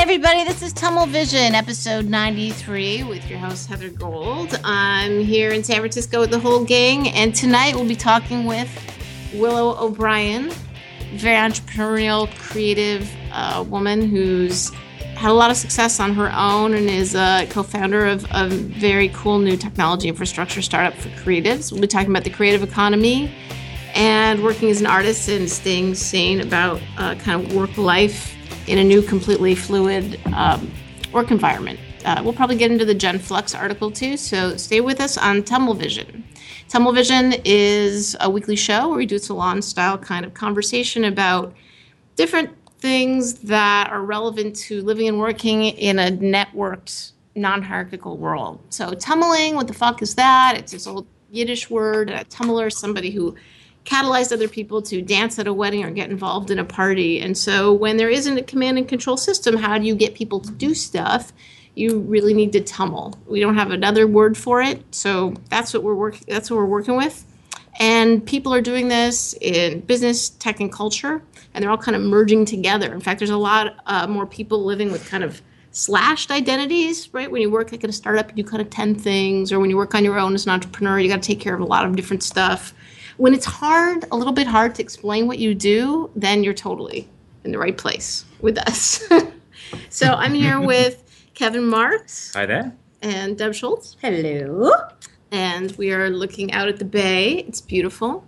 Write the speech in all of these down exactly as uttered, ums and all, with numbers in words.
everybody, this is Tummel Vision, episode ninety-three, with your host, Heather Gold. I'm here in San Francisco with the whole gang, and tonight we'll be talking with Willow O'Brien, very entrepreneurial, creative uh, woman who's had a lot of success on her own and is a co-founder of a very cool new technology infrastructure startup for creatives. We'll be talking about the creative economy and working as an artist and staying sane about uh, kind of work life in a new, completely fluid um, work environment. Uh, we'll probably get into the Gen Flux article too, so stay with us on Tummel Vision. Tummel Vision is a weekly show where we do salon-style kind of conversation about different things that are relevant to living and working in a networked, non-hierarchical world. So tummeling, what the fuck is that? It's this old Yiddish word. A tummeler is somebody who catalyze other people to dance at a wedding or get involved in a party. And so when there isn't a command and control system, how do you get people to do stuff? You really need to tummel. We don't have another word for it. So that's what we're working that's what we're working with. And people are doing this in business, tech, and culture, and they're all kind of merging together. In fact, there's a lot uh, more people living with kind of slashed identities, right? When you work like at a startup, you do kind of ten things, or when you work on your own as an entrepreneur, you got to take care of a lot of different stuff. When it's hard, a little bit hard to explain what you do, then you're totally in the right place with us. So I'm here with Kevin Marks. Hi there. And Deb Schultz. Hello. And we are looking out at the bay. It's beautiful.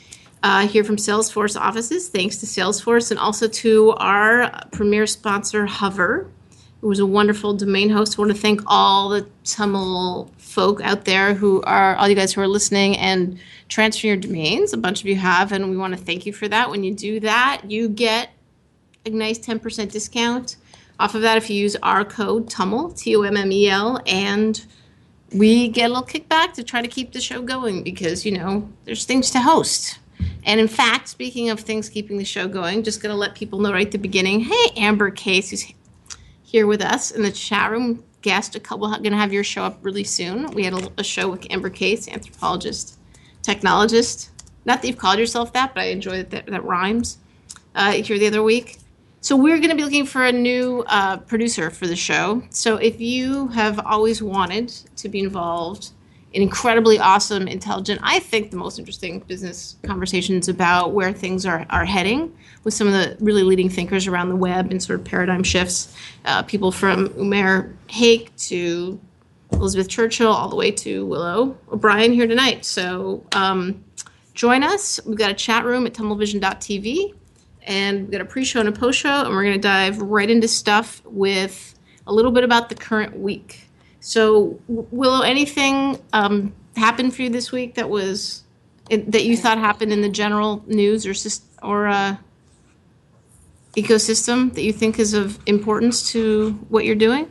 Uh, here from Salesforce offices, thanks to Salesforce, and also to our premier sponsor, Hover, who was a wonderful domain host. I want to thank all the Tummel folk out there who are, all you guys who are listening and transfer your domains. A bunch of you have, and we want to thank you for that. When you do that, you get a nice ten percent discount off of that if you use our code Tummel, T O M M E L, and we get a little kickback to try to keep the show going because, you know, there's things to host. And in fact, speaking of things keeping the show going, just going to let people know right at the beginning, hey, Amber Case, who's here with us in the chat room, guest, a couple going to have your show up really soon. We had a, a show with Amber Case, anthropologist, technologist. Not that you've called yourself that, but I enjoy that that, that rhymes. Uh, here the other week. So we're going to be looking for a new uh, producer for the show. So if you have always wanted to be involved in incredibly awesome, intelligent, I think the most interesting business conversations about where things are, are heading with some of the really leading thinkers around the web and sort of paradigm shifts, uh, people from Umair Haque to Elizabeth Churchill all the way to Willow O'Brien here tonight. So um, join us. We've got a chat room at tummel-vision dot t v. And we've got a pre-show and a post-show, and we're going to dive right into stuff with a little bit about the current week. So, Willow, anything um, happened for you this week that was that you thought happened in the general news or or uh, ecosystem that you think is of importance to what you're doing?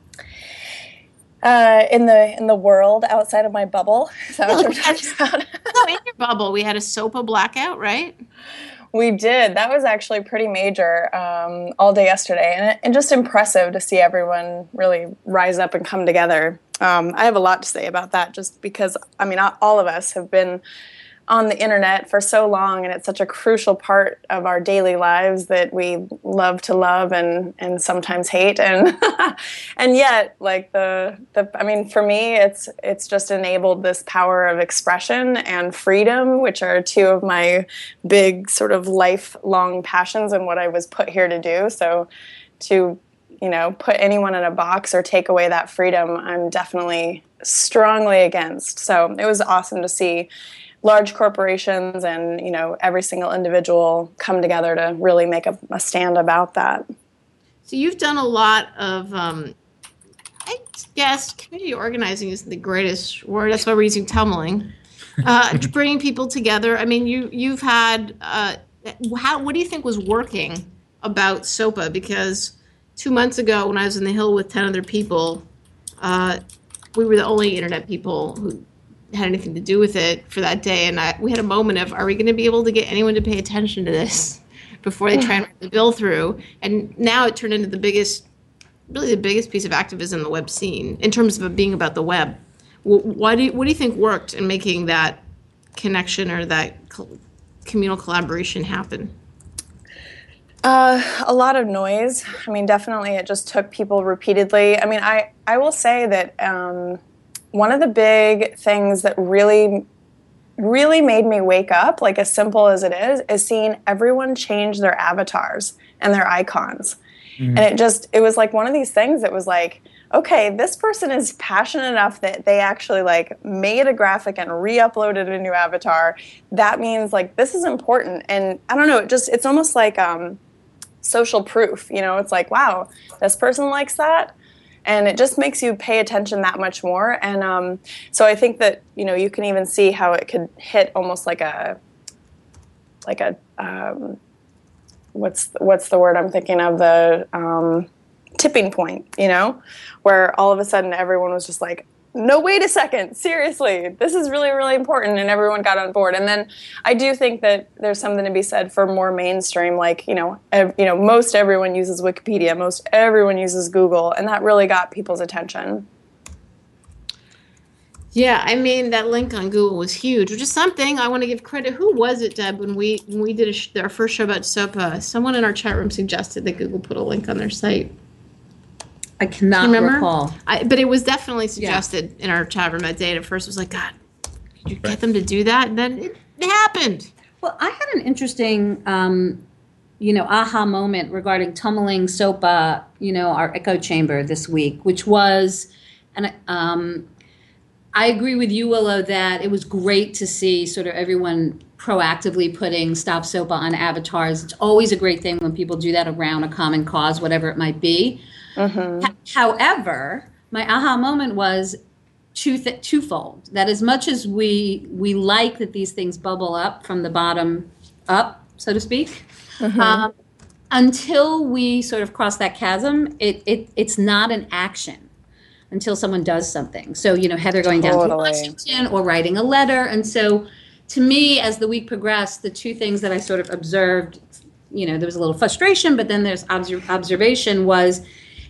Uh, in the in the world outside of my bubble, is that what you're talking about? No, in your bubble, we had a SOPA blackout, right? We did. That was actually pretty major um, all day yesterday, and, and just impressive to see everyone really rise up and come together. Um, I have a lot to say about that, just because, I mean, all of us have been on the internet for so long, and it's such a crucial part of our daily lives that we love to love and, and sometimes hate, and and yet, like the the I mean, for me, it's it's just enabled this power of expression and freedom, which are two of my big sort of lifelong passions and what I was put here to do. So, to you know, put anyone in a box or take away that freedom, I'm definitely strongly against. So it was awesome to see large corporations and, you know, every single individual come together to really make a, a stand about that. So you've done a lot of, um, I guess, community organizing isn't the greatest word. That's why we're using tummeling. Uh, bringing people together. I mean, you, you've had, uh, how, what do you think was working about SOPA? Because two months ago when I was in the Hill with ten other people, uh, we were the only internet people who had anything to do with it for that day, and I, we had a moment of, are we going to be able to get anyone to pay attention to this before they try and run the bill through? And now it turned into the biggest, really the biggest piece of activism in the web scene in terms of it being about the web. Why do you, what do you think worked in making that connection or that co- communal collaboration happen? Uh, a lot of noise. I mean, definitely it just took people repeatedly. I mean, I, I will say that um, one of the big things that really, really made me wake up, like as simple as it is, is seeing everyone change their avatars and their icons. Mm-hmm. And it just, it was like one of these things that was like, okay, this person is passionate enough that they actually like made a graphic and re-uploaded a new avatar. That means like this is important. And I don't know, it just, it's almost like, um, social proof, you know, it's like, wow, this person likes that, and it just makes you pay attention that much more. And um, so I think that, you know, you can even see how it could hit almost like a, like a, um, what's what's the word I'm thinking of, the um, tipping point, you know, where all of a sudden everyone was just like, no, wait a second, seriously, this is really, really important, and everyone got on board. And then I do think that there's something to be said for more mainstream, like, you know, ev- you know, most everyone uses Wikipedia, most everyone uses Google, and that really got people's attention. Yeah, I mean, that link on Google was huge, which is something I want to give credit. Who was it, Deb, when we when we did a sh- our first show about SOPA? Someone in our chat room suggested that Google put a link on their site. I cannot recall. I, but it was definitely suggested yeah. in our chat room that day. And at first it was like, God, could you get them to do that? And then it, it happened. Well, I had an interesting, um, you know, aha moment regarding Tumbling SOPA, you know, our echo chamber this week, which was, and um, I agree with you, Willow, that it was great to see sort of everyone proactively putting Stop SOPA on avatars. It's always a great thing when people do that around a common cause, whatever it might be. Mm-hmm. However, my aha moment was two th- twofold. That as much as we we like that these things bubble up from the bottom up, so to speak, mm-hmm. um, until we sort of cross that chasm, it, it it's not an action until someone does something. So, you know, Heather going totally. down to Washington or writing a letter. And so to me, as the week progressed, the two things that I sort of observed, you know, there was a little frustration, but then there's obser- observation was,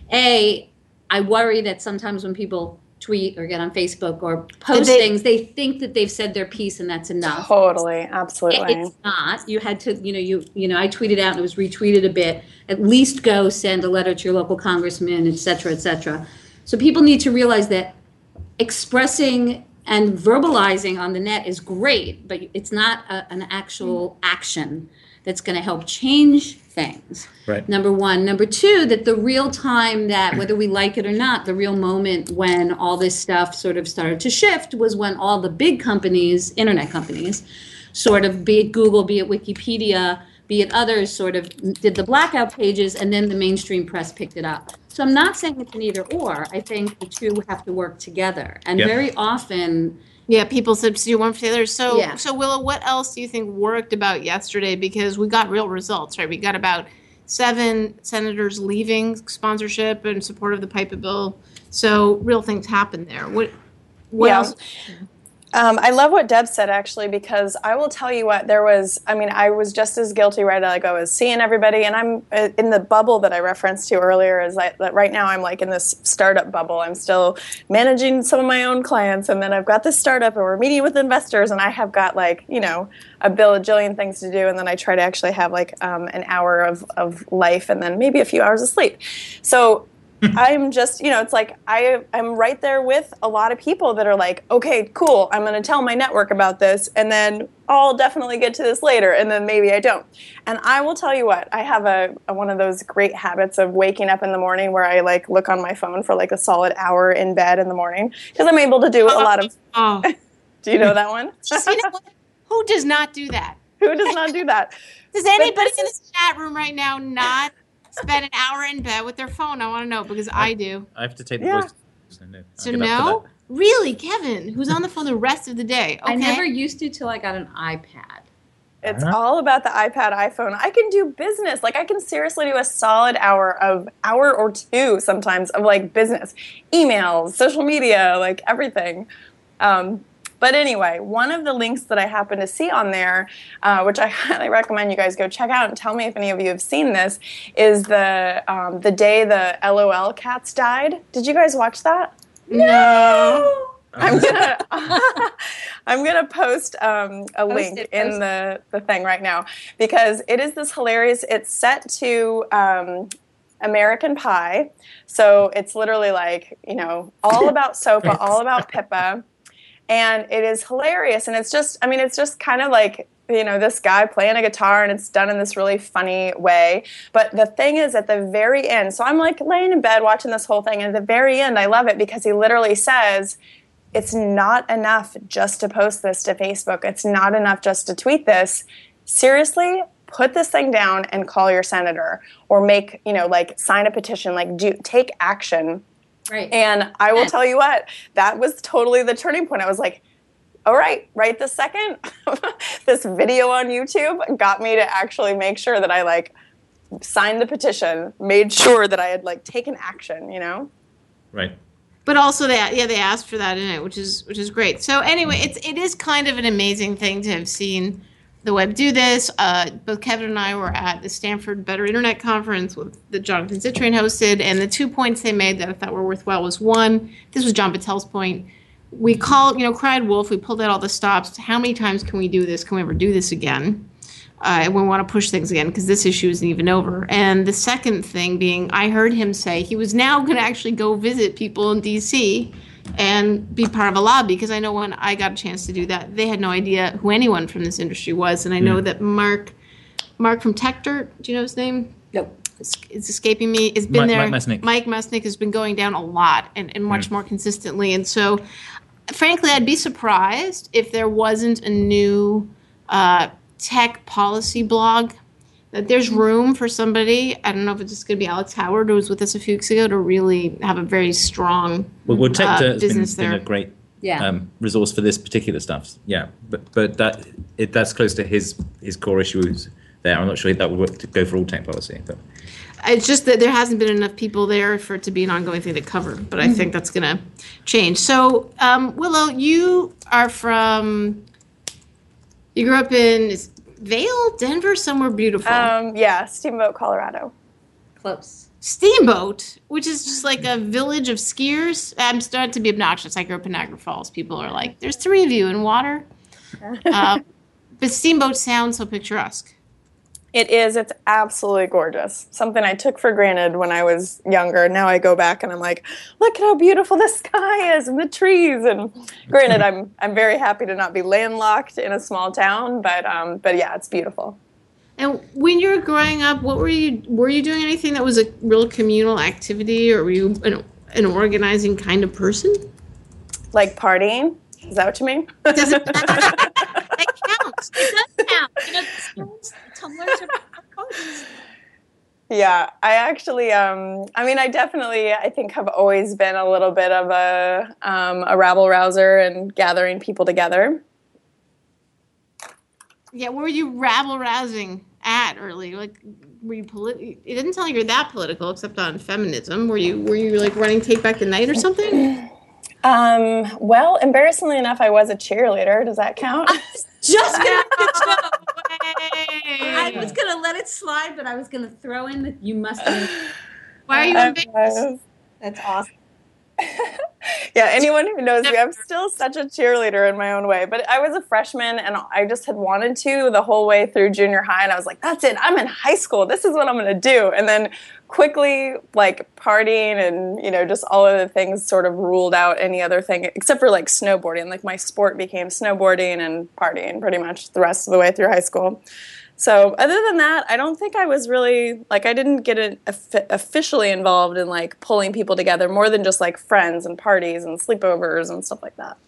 A, I worry that sometimes when people tweet or get on Facebook or post they, things, they think that they've said their piece and that's enough. Totally, absolutely. It's not. You had to, you know, you you know, I tweeted out and it was retweeted a bit. At least go send a letter to your local congressman, et cetera, et cetera. So people need to realize that expressing and verbalizing on the net is great, but it's not a, an actual action that's going to help change things. Right. Number one. Number two, that the real time that, whether we like it or not, the real moment when all this stuff sort of started to shift was when all the big companies, internet companies, sort of, be it Google, be it Wikipedia, be it others, sort of did the blackout pages, and then the mainstream press picked it up. So I'm not saying it's an either or. I think the two have to work together. And yep. very often... Yeah, people substitute one for the other. So, yeah. so Willow, what else do you think worked about yesterday? Because we got real results, right? We got about seven senators leaving sponsorship in support of the PIPA bill. So real things happened there. What, what yeah. else? Um, I love what Deb said, actually, because I will tell you what, there was, I mean, I was just as guilty, right? Like I was seeing everybody, and I'm uh, in the bubble that I referenced to earlier, is like, that right now I'm like in this startup bubble. I'm still managing some of my own clients, and then I've got this startup, and we're meeting with investors, and I have got like, you know, a bajillion things to do, and then I try to actually have like um, an hour of, of life, and then maybe a few hours of sleep. So I'm just, you know, it's like I, I'm right there with a lot of people that are like, okay, cool, I'm going to tell my network about this, and then I'll definitely get to this later, and then maybe I don't. And I will tell you what, I have a, a one of those great habits of waking up in the morning where I like look on my phone for like a solid hour in bed in the morning, because I'm able to do a lot of... Oh. Do you know that one? You know what? Who does not do that? Who does not do that? Does anybody in this chat room right now not spend an hour in bed with their phone? I want to know, because I, I do. I have to take the yeah. voice. So no? Really, Kevin, who's on the phone the rest of the day? Okay. I never used to till I got an iPad. It's uh-huh. all about the iPad, iPhone. I can do business. Like, I can seriously do a solid hour of, hour or two sometimes of, like, business. Emails, social media, like, everything. Um, But anyway, one of the links that I happened to see on there, uh, which I highly recommend you guys go check out and tell me if any of you have seen this, is the um, the day the LOL cats died. Did you guys watch that? No. I'm gonna I'm gonna post um, a Post link it, in post the, the thing right now because it is this hilarious. It's set to um, American Pie, so it's literally like you know all about Sopa, all about Pippa, and it is hilarious. And it's just I mean it's just kind of like you know this guy playing a guitar, and it's done in this really funny way. But the thing is, at the very end, so I'm like laying in bed watching this whole thing, and at the very end, I love it because he literally says, it's not enough just to post this to Facebook. It's not enough just to tweet this. Seriously, put this thing down and call your senator or make, you know, like sign a petition, like do take action. Right. And I will tell you what, that was totally the turning point. I was like, all right, right this second, this video on YouTube got me to actually make sure that I like signed the petition, made sure that I had like taken action, you know? Right. But also, they yeah they asked for that in it, which is which is great. So anyway, it's it is kind of an amazing thing to have seen the web do this. Uh, both Kevin and I were at the Stanford Better Internet Conference with that Jonathan Zittrain hosted, and the two points they made that I thought were worthwhile was one, this was John Battelle's point. We called, you know, cried wolf. We pulled out all the stops. How many times can we do this? Can we ever do this again? Uh, and we want to push things again because this issue isn't even over. And the second thing being, I heard him say he was now going to actually go visit people in D C and be part of a lobby because I know when I got a chance to do that, they had no idea who anyone from this industry was. And I know mm. that Mark, Mark from TechDirt, do you know his name? Nope. It's, it's escaping me. It's been Mike, there. Mike Mesnick. Mike Mesnick has been going down a lot and, and much mm. more consistently. And so, frankly, I'd be surprised if there wasn't a new uh, tech policy blog, that there's room for somebody, I don't know if it's just going to be Alex Howard, who was with us a few weeks ago, to really have a very strong well, well, tech uh, has business been, there. been a great yeah. um, resource for this particular stuff. Yeah, but but that it, that's close to his his core issues there. I'm not sure that would work to go for all tech policy. But. It's just that there hasn't been enough people there for it to be an ongoing thing to cover, but I mm-hmm. think that's going to change. So, um, Willow, you are from... You grew up in is Vail, Denver, somewhere beautiful. Um, yeah, Steamboat, Colorado. Close. Steamboat, which is just like a village of skiers. I'm starting to be obnoxious. I grew up in Niagara Falls. People are like, there's three of you in water. Uh, but Steamboat sounds so picturesque. It is. It's absolutely gorgeous. Something I took for granted when I was younger. Now I go back and I'm like, look at how beautiful the sky is and the trees. And granted, I'm I'm very happy to not be landlocked in a small town, but um, but yeah, it's beautiful. And when you were growing up, what were you were you doing anything that was a real communal activity, or were you an, an organizing kind of person? Like partying? Is that what you mean? Does it that counts? It does count. You know, schools, tumblers are parties. Yeah, I actually, um, I mean, I definitely, I think, have always been a little bit of a um, a rabble rouser and gathering people together. Yeah, where were you rabble rousing at early? Like, were you politi- It didn't sound like you're that political, except on feminism. Were you? Were you like running Take Back the Night or something? Um, well, embarrassingly enough, I was a cheerleader. Does that count? Just gonna, I I was gonna let it slide, but I was gonna throw in that you must have. Why are you embarrassed? That's awesome. Yeah, anyone who knows me, I'm still such a cheerleader in my own way. But I was a freshman, and I just had wanted to the whole way through junior high, and I was like, that's it, I'm in high school, this is what I'm going to do. And then quickly, like, partying and, you know, just all of the things sort of ruled out any other thing, except for, like, snowboarding. Like, my sport became snowboarding and partying pretty much the rest of the way through high school. So other than that, I don't think I was really, like, I didn't get it officially involved in, like, pulling people together more than just, like, friends and parties and sleepovers and stuff like that.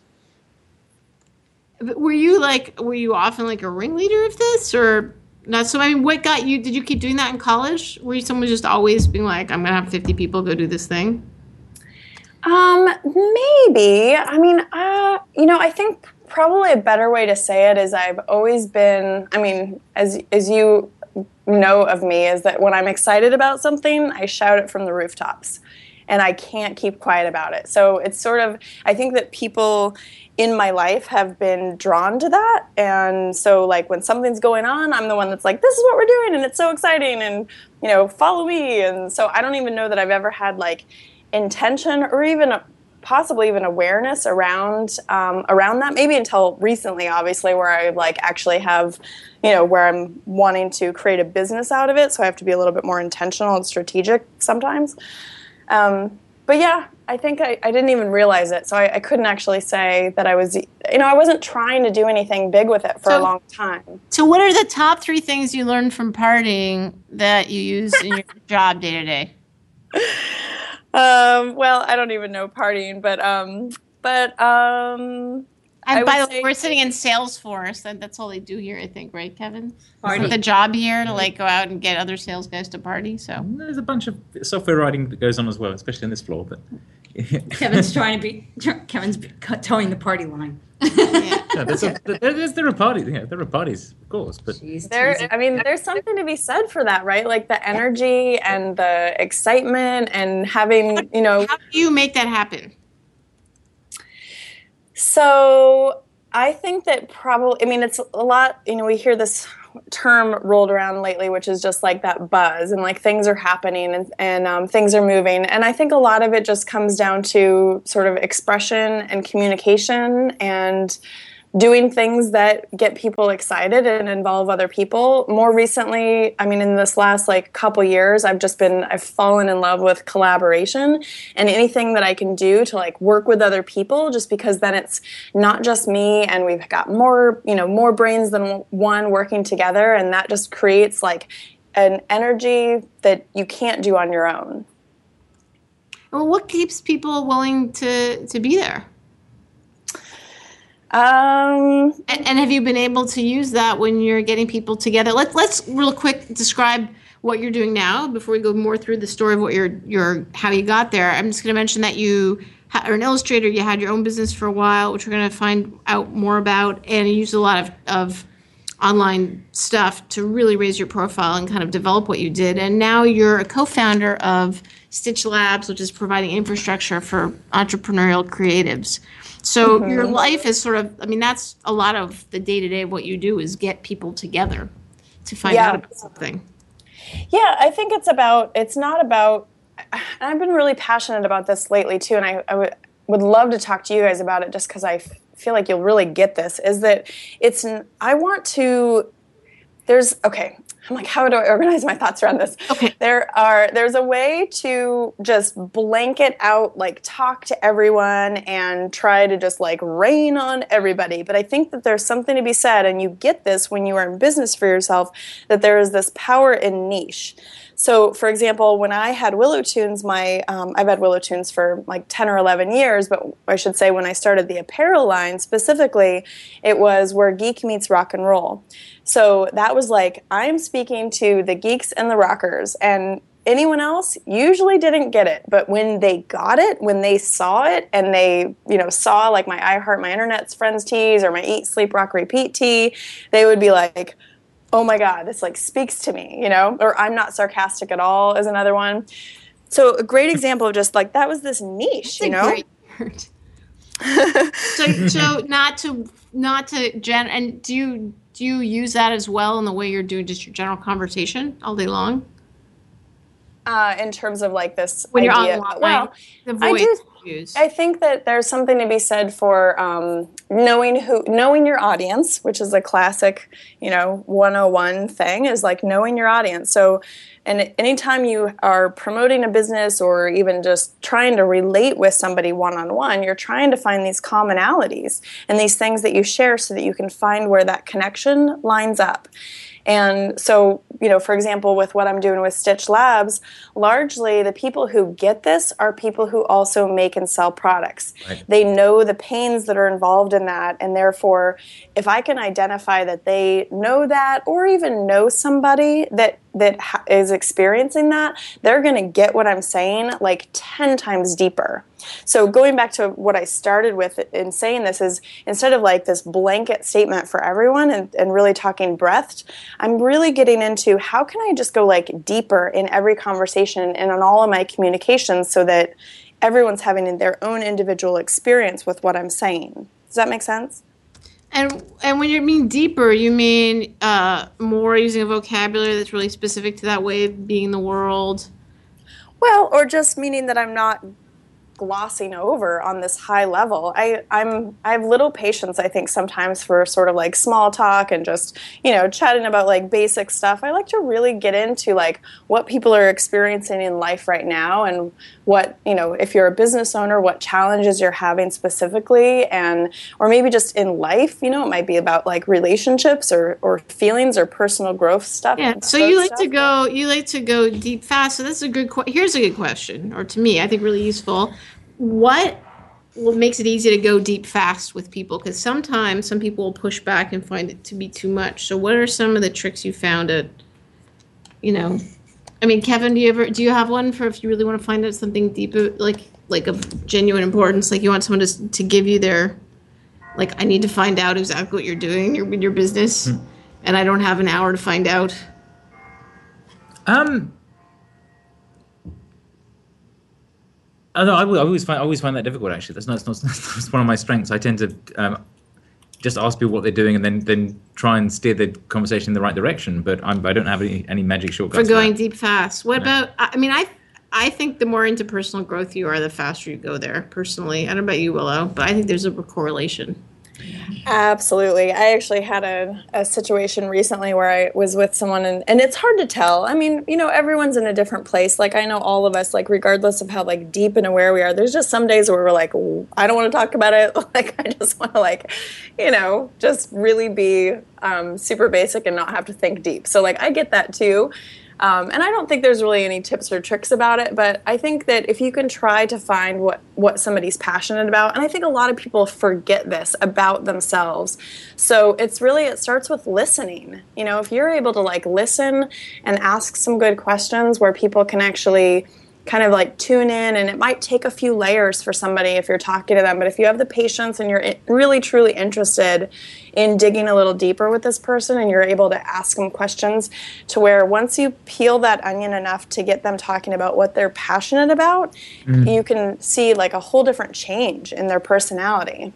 Were you, like, were you often, like, a ringleader of this, or not? So, I mean, what got you, did you keep doing that in college? Were you someone just always being like, I'm going to have fifty people go do this thing? Um, maybe. I mean, uh, you know, I think probably a better way to say it is I've always been, I mean, as as you know of me, is that when I'm excited about something, I shout it from the rooftops. And I can't keep quiet about it. So it's sort of, I think that people in my life have been drawn to that. And so, like, when something's going on, I'm the one that's like, this is what we're doing, and it's so exciting, and, you know, follow me. And so I don't even know that I've ever had, like, intention or even possibly even awareness around um, around that. Maybe until recently, obviously, where I like actually have, you know, where I'm wanting to create a business out of it. So I have to be a little bit more intentional and strategic sometimes. Um, but yeah, I think I, I didn't even realize it. So I, I couldn't actually say that I was, you know, I wasn't trying to do anything big with it for So- a long time. So, what are the top three things you learned from partying that you use in your job day to day? Um, well, I don't even know partying, but um, but um, I And by would the way, say- we're sitting in Salesforce. That, that's all they do here, I think, right, Kevin? Party. It's the job here to like go out and get other sales guys to party. So There's a bunch of software writing that goes on as well, especially on this floor. But Kevin's trying to be. Kevin's towing the party line. yeah. yeah, there's a, there, there's, there are parties. Yeah, there are parties, of course. But Jeez, There, teasing. I mean, there's something to be said for that, right? Like the energy and the excitement and having, you know. How do you make that happen? So I think that probably, I mean, it's a lot, you know, we hear this term rolled around lately, which is just like that buzz and like things are happening and, and um, things are moving. And I think a lot of it just comes down to sort of expression and communication and doing things that get people excited and involve other people. More recently, I mean, in this last like couple years, I've just been, I've fallen in love with collaboration and anything that I can do to like work with other people, just because then it's not just me and we've got more, you know, more brains than one working together. And that just creates like an energy that you can't do on your own. Well, what keeps people willing to, to be there? Um, And, and have you been able to use that when you're getting people together? Let's let's real quick describe what you're doing now before we go more through the story of what you're your how you got there. I'm just going to mention that you ha- are an illustrator. You had your own business for a while, which we're going to find out more about, and you use a lot of of online stuff to really raise your profile and kind of develop what you did. And now you're a co-founder of Stitch Labs, which is providing infrastructure for entrepreneurial creatives. So your life is sort of, I mean, that's a lot of the day-to-day of what you do is get people together to find Yeah. out about something. Yeah, I think it's about, it's not about, and I've been really passionate about this lately too, and I, I would, would love to talk to you guys about it just because I f- feel like you'll really get this, is that it's, n- I want to, there's, okay, I'm like, how do I organize my thoughts around this? Okay. There are, there's a way to just blanket out, like talk to everyone and try to just like rain on everybody. But I think that there's something to be said, and you get this when you are in business for yourself, that there is this power in niche. So, for example, when I had Willow Tunes, my um, I've had Willow Tunes for like ten or eleven years, but I should say when I started the apparel line specifically, it was where geek meets rock and roll. So that was like, I'm speaking to the geeks and the rockers, and anyone else usually didn't get it. But when they got it, when they saw it, and they, you know, saw like my I Heart My Internet's Friends tees or my Eat, Sleep, Rock, Repeat tee, they would be like, oh my God, this like speaks to me, you know, or I'm not sarcastic at all is another one. So a great example of just like, that was this niche, you know? Great word. so, so not to not to gen and do you do you use that as well in the way you're doing just your general conversation all day long Uh, in terms of like this when you're idea. online? Well, the I voice do- you use. I think that there's something to be said for um, knowing who, knowing your audience, which is a classic, you know, one oh one thing, is like knowing your audience. So, and anytime you are promoting a business or even just trying to relate with somebody one-on-one, you're trying to find these commonalities and these things that you share so that you can find where that connection lines up. And so, you know, for example, with what I'm doing with Stitch Labs, largely the people who get this are people who also make and sell products. Right. They know the pains that are involved in that, and therefore, if I can identify that they know that or even know somebody that that ha- is experiencing that, they're going to get what I'm saying like ten times deeper. So going back to what I started with in saying this is, instead of like this blanket statement for everyone and, and really talking breadth, I'm really getting into how can I just go like deeper in every conversation and on all of my communications so that everyone's having their own individual experience with what I'm saying. Does that make sense? And and when you mean deeper, you mean uh, more using a vocabulary that's really specific to that way of being in the world. Well, or just meaning that I'm not glossing over on this high level. I, I'm I have little patience, I think, sometimes for sort of like small talk and just, you know, chatting about like basic stuff. I like to really get into like what people are experiencing in life right now and what, you know, if you're a business owner, what challenges you're having specifically, and or maybe just in life, you know, it might be about like relationships or, or feelings or personal growth stuff. Yeah. So you like stuff. to go you like to go deep fast. So that's a good que- here's a good question, or to me, I think really useful. What what makes it easy to go deep fast with people? Because sometimes some people will push back and find it to be too much. So what are some of the tricks you found at, you know, I mean, Kevin, do you ever do you have one for if you really want to find out something deep, like like of genuine importance, like you want someone to to give you their, like, I need to find out exactly what you're doing in your, in your business, mm. and I don't have an hour to find out. Um. I, know, I always find I always find that difficult. Actually, that's not, that's not that's one of my strengths. I tend to um, just ask people what they're doing and then, then try and steer the conversation in the right direction. But I'm, I don't have any, any magic shortcuts for going for deep fast. What no. about? I mean, I I think the more into personal growth you are, the faster you go there. Personally, I don't know about you, Willow, but I think there's a correlation. Absolutely. I actually had a, a situation recently where I was with someone, and, and it's hard to tell. I mean, you know, everyone's in a different place. Like, I know all of us, like, regardless of how, like, deep and aware we are, there's just some days where we're like, I don't want to talk about it. Like, I just want to, like, you know, just really be um, super basic and not have to think deep. So, like, I get that, too. Um, and I don't think there's really any tips or tricks about it, but I think that if you can try to find what, what somebody's passionate about, and I think a lot of people forget this about themselves. So it's really, it starts with listening. You know, if you're able to like listen and ask some good questions where people can actually kind of like tune in, and it might take a few layers for somebody if you're talking to them, but if you have the patience and you're really truly interested in digging a little deeper with this person and you're able to ask them questions to where once you peel that onion enough to get them talking about what they're passionate about, mm. you can see like a whole different change in their personality.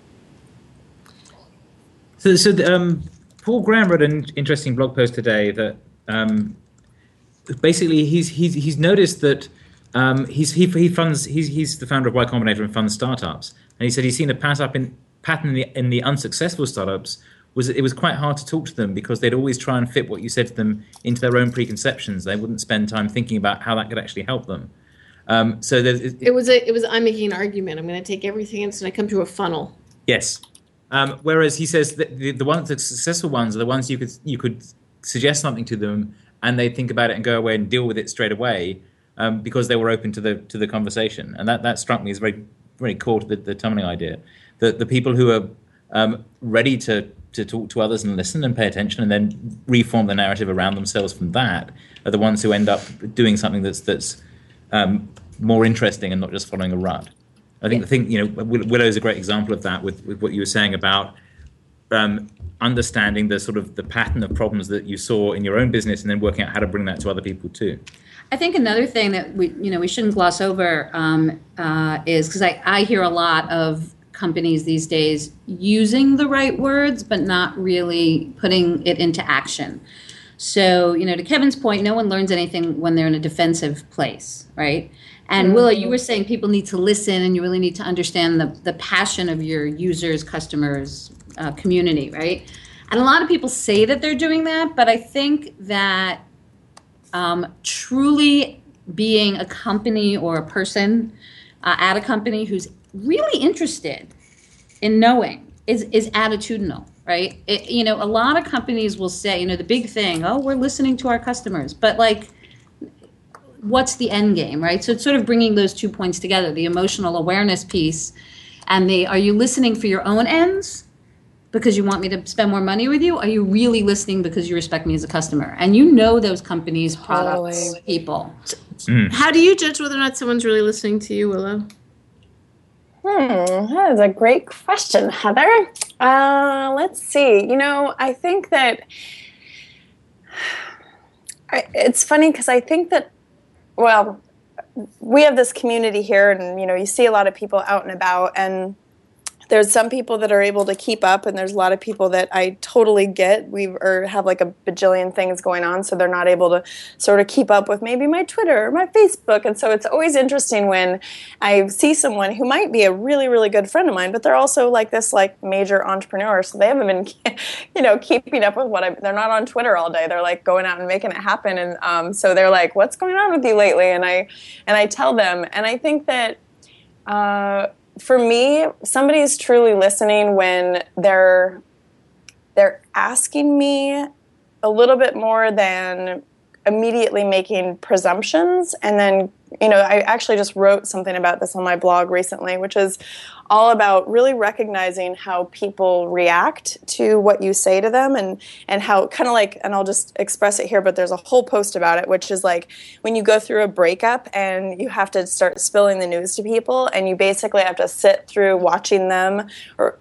So, so um, Paul Graham wrote an interesting blog post today that um, basically he's he's he's noticed that Um, he's he he funds he's he's the founder of Y Combinator and funds startups, and he said he's seen a pattern up in pattern in the, in the unsuccessful startups was it was quite hard to talk to them because they'd always try and fit what you said to them into their own preconceptions. They wouldn't spend time thinking about how that could actually help them. Um, so it, it, it was a it was I'm making an argument. I'm going to take everything and so I come to a funnel. Yes. Um, whereas he says that the the ones the successful ones are the ones you could you could suggest something to them and they think about it and go away and deal with it straight away. Um, because they were open to the to the conversation, and that, that struck me as very very core to the, the tunneling idea. That the people who are um, ready to to talk to others and listen and pay attention, and then reform the narrative around themselves from that, are the ones who end up doing something that's that's um, more interesting and not just following a rut. I think yeah. the thing you know Willow is a great example of that with, with what you were saying about um, understanding the sort of the pattern of problems that you saw in your own business, and then working out how to bring that to other people too. I think another thing that we, you know, we shouldn't gloss over um, uh, is because I, I hear a lot of companies these days using the right words, but not really putting it into action. So, you know, to Kevin's point, no one learns anything when they're in a defensive place, right? And mm-hmm. Willow, you were saying people need to listen, and you really need to understand the, the passion of your users, customers, uh, community, right? And a lot of people say that they're doing that, but I think that Um, truly being a company or a person uh, at a company who's really interested in knowing is, is attitudinal, right? It, you know, a lot of companies will say, you know, the big thing, oh, we're listening to our customers, but like, what's the end game, right? So it's sort of bringing those two points together, the emotional awareness piece and the, are you listening for your own ends? Because you want me to spend more money with you? Are you really listening because you respect me as a customer? And you know those companies, products, totally. People. Mm. How do you judge whether or not someone's really listening to you, Willow? Hmm, that is a great question, Heather. Uh, let's see. You know, I think that I, it's funny because I think that, well, we have this community here, and, you know, you see a lot of people out and about, and there's some people that are able to keep up, and there's a lot of people that I totally get. We or have like a bajillion things going on, so they're not able to sort of keep up with maybe my Twitter or my Facebook. And so it's always interesting when I see someone who might be a really, really good friend of mine, but they're also like this like major entrepreneur, so they haven't been, you know, keeping up with what I. They're not on Twitter all day. They're like going out and making it happen, and um, so they're like, "What's going on with you lately?" And I and I tell them, and I think that. Uh, For me, somebody is truly listening when they're they're asking me a little bit more than immediately making presumptions. And then, you know, I actually just wrote something about this on my blog recently, which is all about really recognizing how people react to what you say to them, and, and how kind of like, and I'll just express it here, but there's a whole post about it, which is like when you go through a breakup and you have to start spilling the news to people, and you basically have to sit through watching them or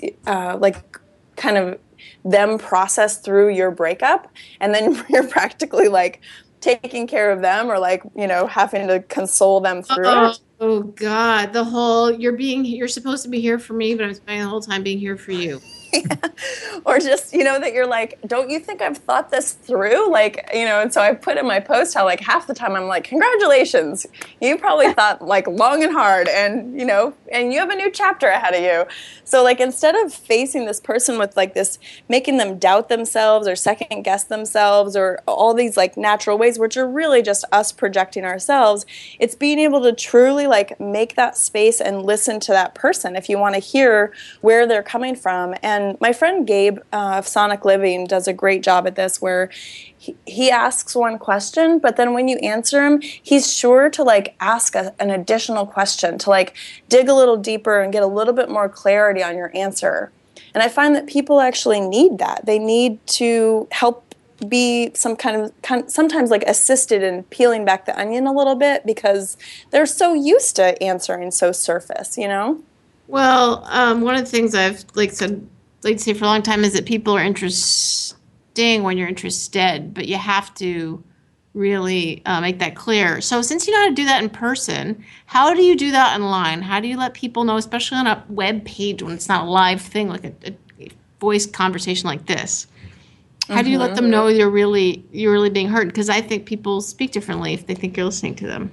uh, like kind of them process through your breakup, and then you're practically like taking care of them, or like, you know, having to console them through oh, it. Oh God, the whole you're being you're supposed to be here for me, but I'm spending the whole time being here for you. Yeah. Or just, you know, that you're like, don't you think I've thought this through? Like, you know, and so I put in my post how like half the time I'm like, congratulations, you probably thought like long and hard, and, you know, and you have a new chapter ahead of you. So like, instead of facing this person with like this, making them doubt themselves or second guess themselves or all these like natural ways, which are really just us projecting ourselves, it's being able to truly like make that space and listen to that person if you want to hear where they're coming from. And And my friend Gabe uh, of Sonic Living does a great job at this, where he, he asks one question, but then when you answer him, he's sure to like ask a, an additional question to like dig a little deeper and get a little bit more clarity on your answer. And I find that people actually need that. They need to help be some kind of kind, sometimes like assisted in peeling back the onion a little bit, because they're so used to answering so surface, you know? Well, um, one of the things I've like said. like to say for a long time is that people are interesting when you're interested, but you have to really uh, make that clear. So since you know how to do that in person, how do you do that online? How do you let people know, especially on a web page when it's not a live thing, like a, a voice conversation like this? How mm-hmm. do you let them know you're really you're really being heard? Because I think people speak differently if they think you're listening to them.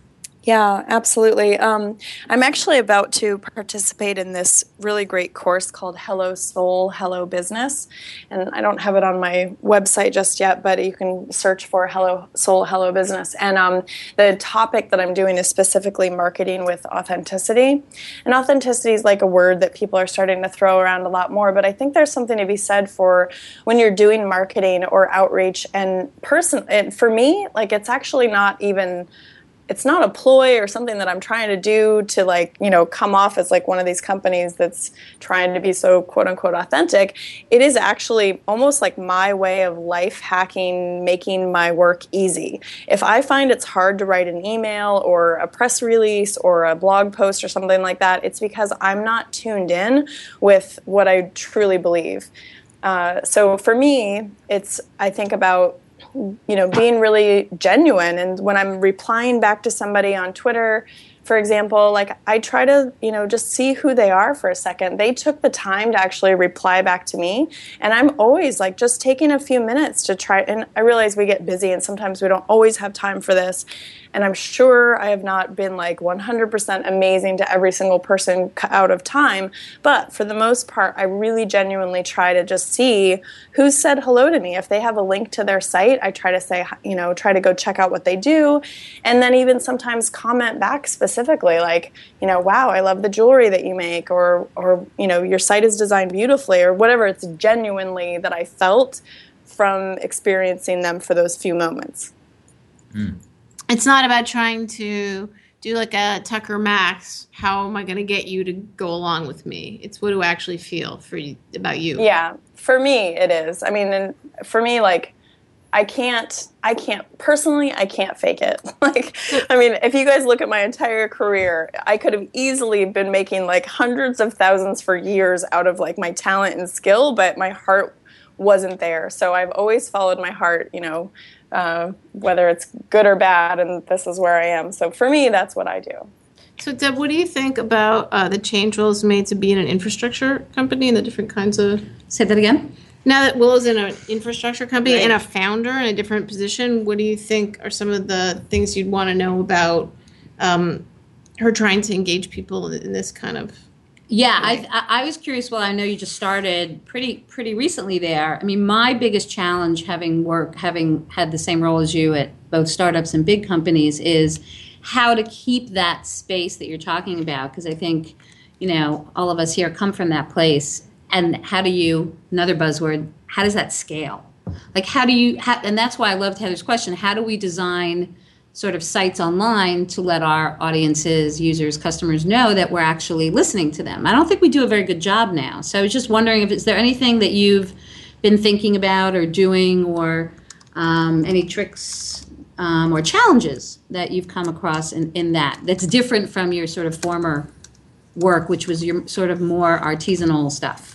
Yeah, absolutely. Um, I'm actually about to participate in this really great course called Hello Soul, Hello Business. And I don't have it on my website just yet, but you can search for Hello Soul, Hello Business. And um, the topic that I'm doing is specifically marketing with authenticity. And authenticity is like a word that people are starting to throw around a lot more, but I think there's something to be said for when you're doing marketing or outreach. And person, and for me, like it's actually not even... it's not a ploy or something that I'm trying to do to like, you know, come off as like one of these companies that's trying to be so quote unquote authentic. It is actually almost like my way of life hacking, making my work easy. If I find it's hard to write an email or a press release or a blog post or something like that, it's because I'm not tuned in with what I truly believe. Uh, so for me, it's, I think about, you know, being really genuine. And when I'm replying back to somebody on Twitter, for example, like I try to, you know, just see who they are for a second. They took the time to actually reply back to me. And I'm always like just taking a few minutes to try. And I realize we get busy and sometimes we don't always have time for this. And I'm sure I have not been like one hundred percent amazing to every single person out of time. But for the most part, I really genuinely try to just see who said hello to me. If they have a link to their site, I try to say, you know, try to go check out what they do. And then even sometimes comment back specifically like, you know, wow, I love the jewelry that you make, or, or, you know, your site is designed beautifully, or whatever. It's genuinely that I felt from experiencing them for those few moments. Mm. It's not about trying to do like a Tucker Max. How am I going to get you to go along with me? It's what do I actually feel for you, about you? Yeah, for me it is. I mean, and for me, like, I can't, I can't, personally, I can't fake it. Like, I mean, if you guys look at my entire career, I could have easily been making like hundreds of thousands for years out of like my talent and skill, but my heart wasn't there. So I've always followed my heart, you know, uh, whether it's good or bad, and this is where I am. So for me, that's what I do. So, Deb, what do you think about uh, the change Willow's made to being an infrastructure company and the different kinds of... Say that again? Now that Willow's in an infrastructure company Right. and a founder in a different position, what do you think are some of the things you'd want to know about um, her trying to engage people in this kind of... Yeah, I, I I was curious. Well, I know you just started pretty pretty recently there. I mean, my biggest challenge, having work, having had the same role as you at both startups and big companies, is how to keep that space that you're talking about. Because I think, you know, all of us here come from that place. And how do you? Another buzzword. How does that scale? Like, how do you? How, and that's why I loved Heather's question. How do we design sort of sites online to let our audiences, users, customers know that we're actually listening to them? I don't think we do a very good job now. So I was just wondering if is there anything that you've been thinking about or doing, or um, any tricks um, or challenges that you've come across in, in that that's different from your sort of former work, which was your sort of more artisanal stuff?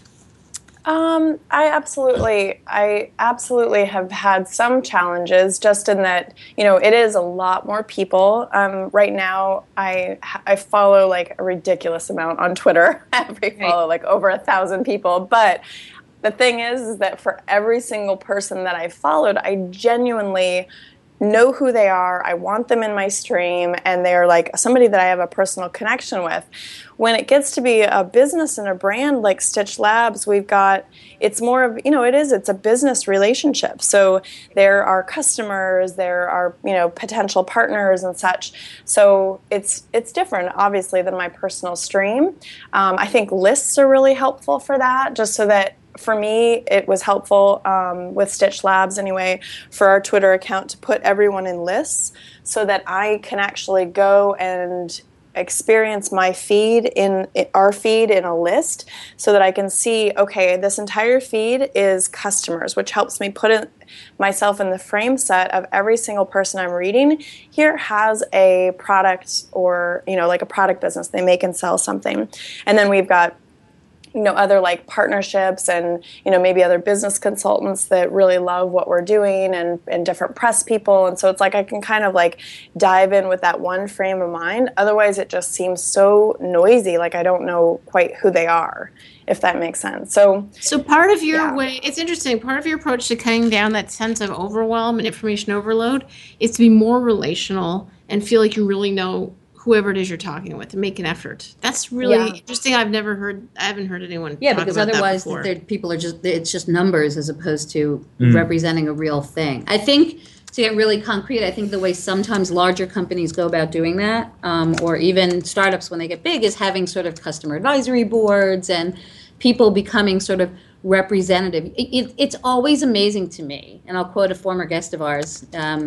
Um, I absolutely, I absolutely have had some challenges, just in that, you know, it is a lot more people. Um, right now, I I follow like a ridiculous amount on Twitter. I follow like over a thousand people, but the thing is, is that for every single person that I followed, I genuinely know who they are. I want them in my stream, and they're like somebody that I have a personal connection with. When it gets to be a business and a brand like Stitch Labs, we've got, it's more of, you know, it is, it's a business relationship. So there are customers, there are, you know, potential partners and such. So it's it's different, obviously, than my personal stream. Um, I think lists are really helpful for that, just so that, for me, it was helpful um, with Stitch Labs anyway, for our Twitter account to put everyone in lists so that I can actually go and experience my feed in our feed in a list, so that I can see, okay, this entire feed is customers, which helps me put in myself in the frame set of every single person I'm reading here has a product, or, you know, like a product business. They make and sell something. And then we've got, you know, other like partnerships and, you know, maybe other business consultants that really love what we're doing, and, and different press people. And so it's like I can kind of like dive in with that one frame of mind. Otherwise, it just seems so noisy, like I don't know quite who they are, if that makes sense. So, So part of your Yeah. way, it's interesting, part of your approach to cutting down that sense of overwhelm and information overload is to be more relational and feel like you really know whoever it is you're talking with, and make an effort. That's really Yeah. interesting. I've never heard, I haven't heard anyone Yeah, talk because about otherwise that before. they're- people are just, it's just numbers as opposed to Mm. representing a real thing. I think, to get really concrete, I think the way sometimes larger companies go about doing that, um, or even startups when they get big, is having sort of customer advisory boards and people becoming sort of representative. It, it, it's always amazing to me, and I'll quote a former guest of ours, um,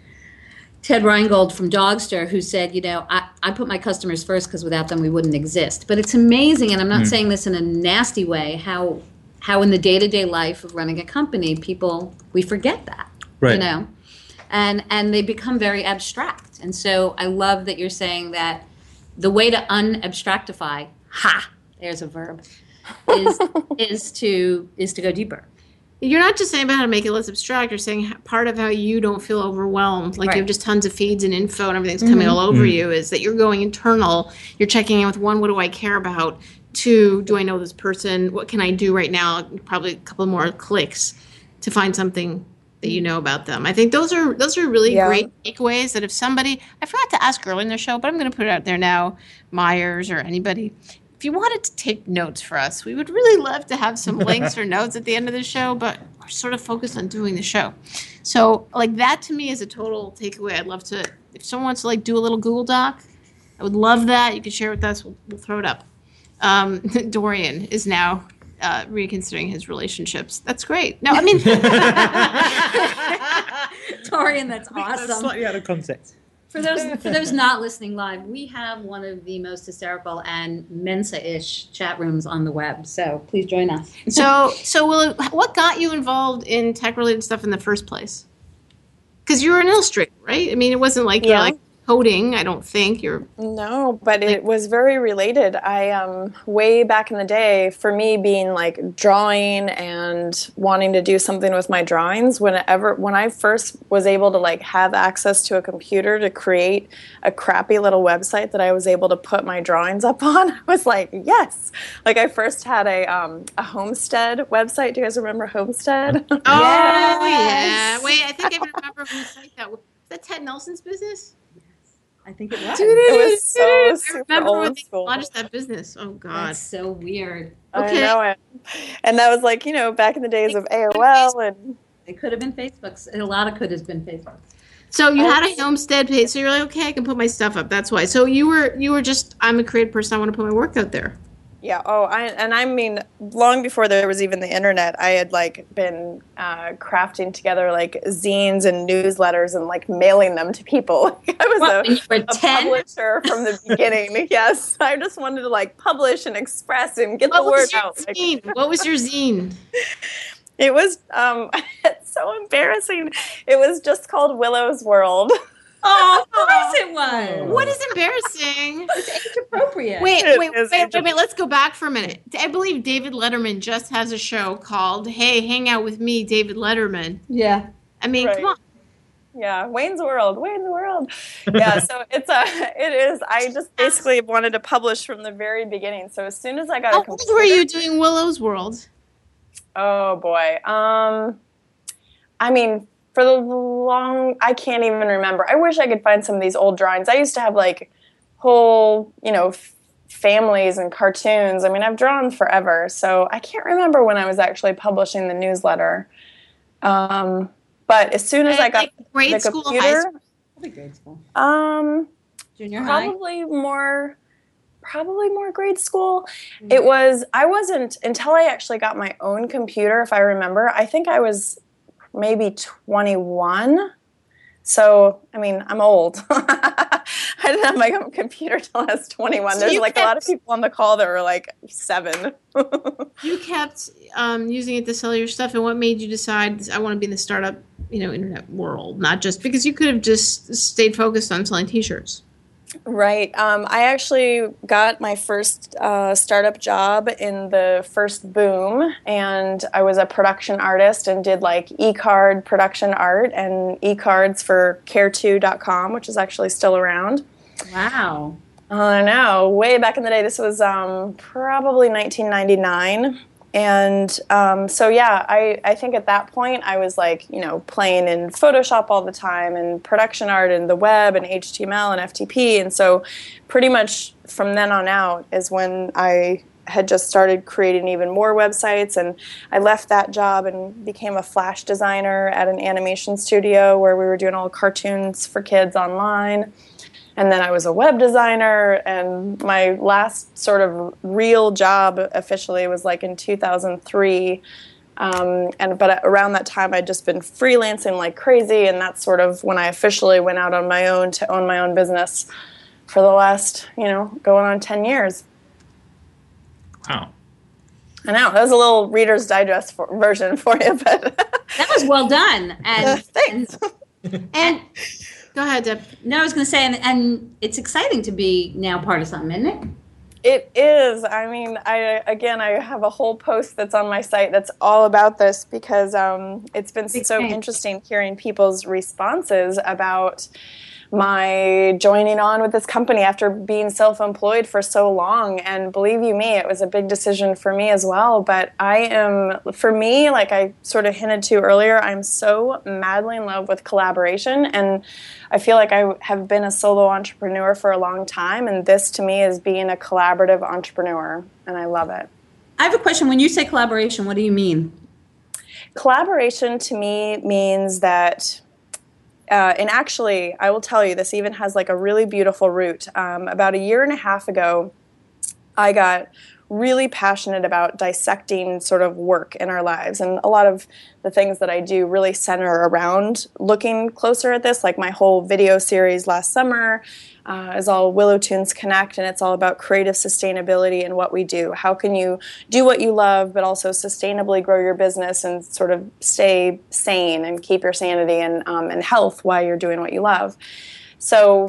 Ted Reingold from Dogster, who said, you know, I, I put my customers first because without them we wouldn't exist. But it's amazing, and I'm not saying this in a nasty way, how how in the day-to-day life of running a company, people, we forget that, Right. you know, and and they become very abstract. And so I love that you're saying that the way to unabstractify, ha, there's a verb, is is to is to go deeper. You're not just saying about how to make it less abstract. You're saying part of how you don't feel overwhelmed, like Right. you have just tons of feeds and info and everything's coming all over you, is that you're going internal. You're checking in with, one, what do I care about? Two, do I know this person? What can I do right now? Probably a couple more clicks to find something that you know about them. I think those are those are really Yeah. great takeaways that if somebody, I forgot to ask earlier in the show, but I'm going to put it out there now, Myers or anybody, if you wanted to take notes for us, we would really love to have some links or notes at the end of the show, but we're sort of focused on doing the show. So, like, that to me is a total takeaway. I'd love to, if someone wants to, like, do a little Google Doc, I would love that. You can share it with us. We'll, we'll throw it up. Um, Dorian is now uh, reconsidering his relationships. That's great. No, I mean, Torian, that's That's awesome. slightly out of context. For those for those not listening live, we have one of the most hysterical and Mensa-ish chat rooms on the web. So please join us. so, so Will, what got you involved in tech-related stuff in the first place? Because you were an illustrator, right? I mean, it wasn't like you're Yeah. like, coding, I don't think. You're No, but it was very related. I um way back in the day, for me being like drawing and wanting to do something with my drawings, whenever when I first was able to like have access to a computer to create a crappy little website that I was able to put my drawings up on, I was like, yes. Like I first had a um a Homestead website. Do you guys remember Homestead? Oh Yes. yeah. Wait, I think I remember whose site that was. Is that Ted Nelson's business? I think it was. It was so I super remember when old they school. launched that business. Oh God. That's so weird. Okay. I know it. And that was like, you know, back in the days of A O L and It could have been Facebook's. A lot of could have been Facebook. So you had a Homestead page. So you're like, okay, I can put my stuff up. That's why. So you were you were just, I'm a creative person. I want to put my work out there. yeah, oh, I and I mean, long before there was even the internet, I had like been uh, crafting together like zines and newsletters and like mailing them to people. I was What, a, when you were a ten? publisher from the beginning. Yes, I just wanted to like publish and express and get What the was word your out. Like, zine? What was your zine? it was um, it's so embarrassing. It was just called Willow's World. Oh, of course it was. What is embarrassing? It's age appropriate. Wait, It wait, is wait, wait, age- wait, let's go back for a minute. I believe David Letterman just has a show called Hey, Hang Out With Me, David Letterman. Yeah. I mean, Right. come on. Yeah, Wayne's World, Wayne's World. Yeah, so it's a, it is. I just basically wanted to publish from the very beginning. So as soon as I got How a old computer, were you doing Willow's World? oh boy, um, I mean, for the long, I can't even remember. I wish I could find some of these old drawings. I used to have like whole, you know, f- families and cartoons. I mean, I've drawn forever, so I can't remember when I was actually publishing the newsletter. Um, but as soon as I got Like grade the school, high computer, school? Probably grade school. um. Junior high. Probably more, probably more grade school. It was, I wasn't, until I actually got my own computer, if I remember, I think I was maybe twenty-one. So, I mean, I'm old. I didn't have my own computer till I was twenty-one. So There's you like a lot of kept- people on the call that were like seven. You kept um, using it to sell your stuff, and what made you decide I want to be in the startup, you know, internet world? Not just because you could have just stayed focused on selling T-shirts. Right. Um, I actually got my first uh, startup job in the first boom, and I was a production artist and did like e-card production art and e-cards for care two dot com, which is actually still around. Wow. I know, way back in the day. This was um, probably nineteen ninety-nine. And um, so, yeah, I, I think at that point I was like, you know, playing in Photoshop all the time and production art and the web and H T M L and F T P. And so pretty much from then on out is when I had just started creating even more websites. And I left that job and became a Flash designer at an animation studio where we were doing all cartoons for kids online. And then I was a web designer, and my last sort of real job officially was like in two thousand three. Um, and but around that time, I'd just been freelancing like crazy, and that's sort of when I officially went out on my own to own my own business for the last, you know, going on ten years. Wow. I know, that was a little Reader's Digest for, version for you, but That was well done. And, thanks. and And go ahead, Deb. no, I was going to say, and, and it's exciting to be now part of something, isn't it? It is. I mean, I again, I have a whole post that's on my site that's all about this because um, it's been so Thanks. interesting hearing people's responses about my joining on with this company after being self-employed for so long. And believe you me, it was a big decision for me as well. But I am, for me, like I sort of hinted to earlier, I'm so madly in love with collaboration. And I feel like I have been a solo entrepreneur for a long time. And this to me is being a collaborative entrepreneur. And I love it. I have a question. When you say collaboration, what do you mean? Collaboration to me means that Uh, and actually, I will tell you, this even has like a really beautiful root. Um, about a year and a half ago, I got really passionate about dissecting sort of work in our lives. And a lot of the things that I do really center around looking closer at this, like my whole video series last summer uh, is all Willow Tunes Connect, and it's all about creative sustainability and what we do. How can you do what you love, but also sustainably grow your business and sort of stay sane and keep your sanity and, um, and health while you're doing what you love? So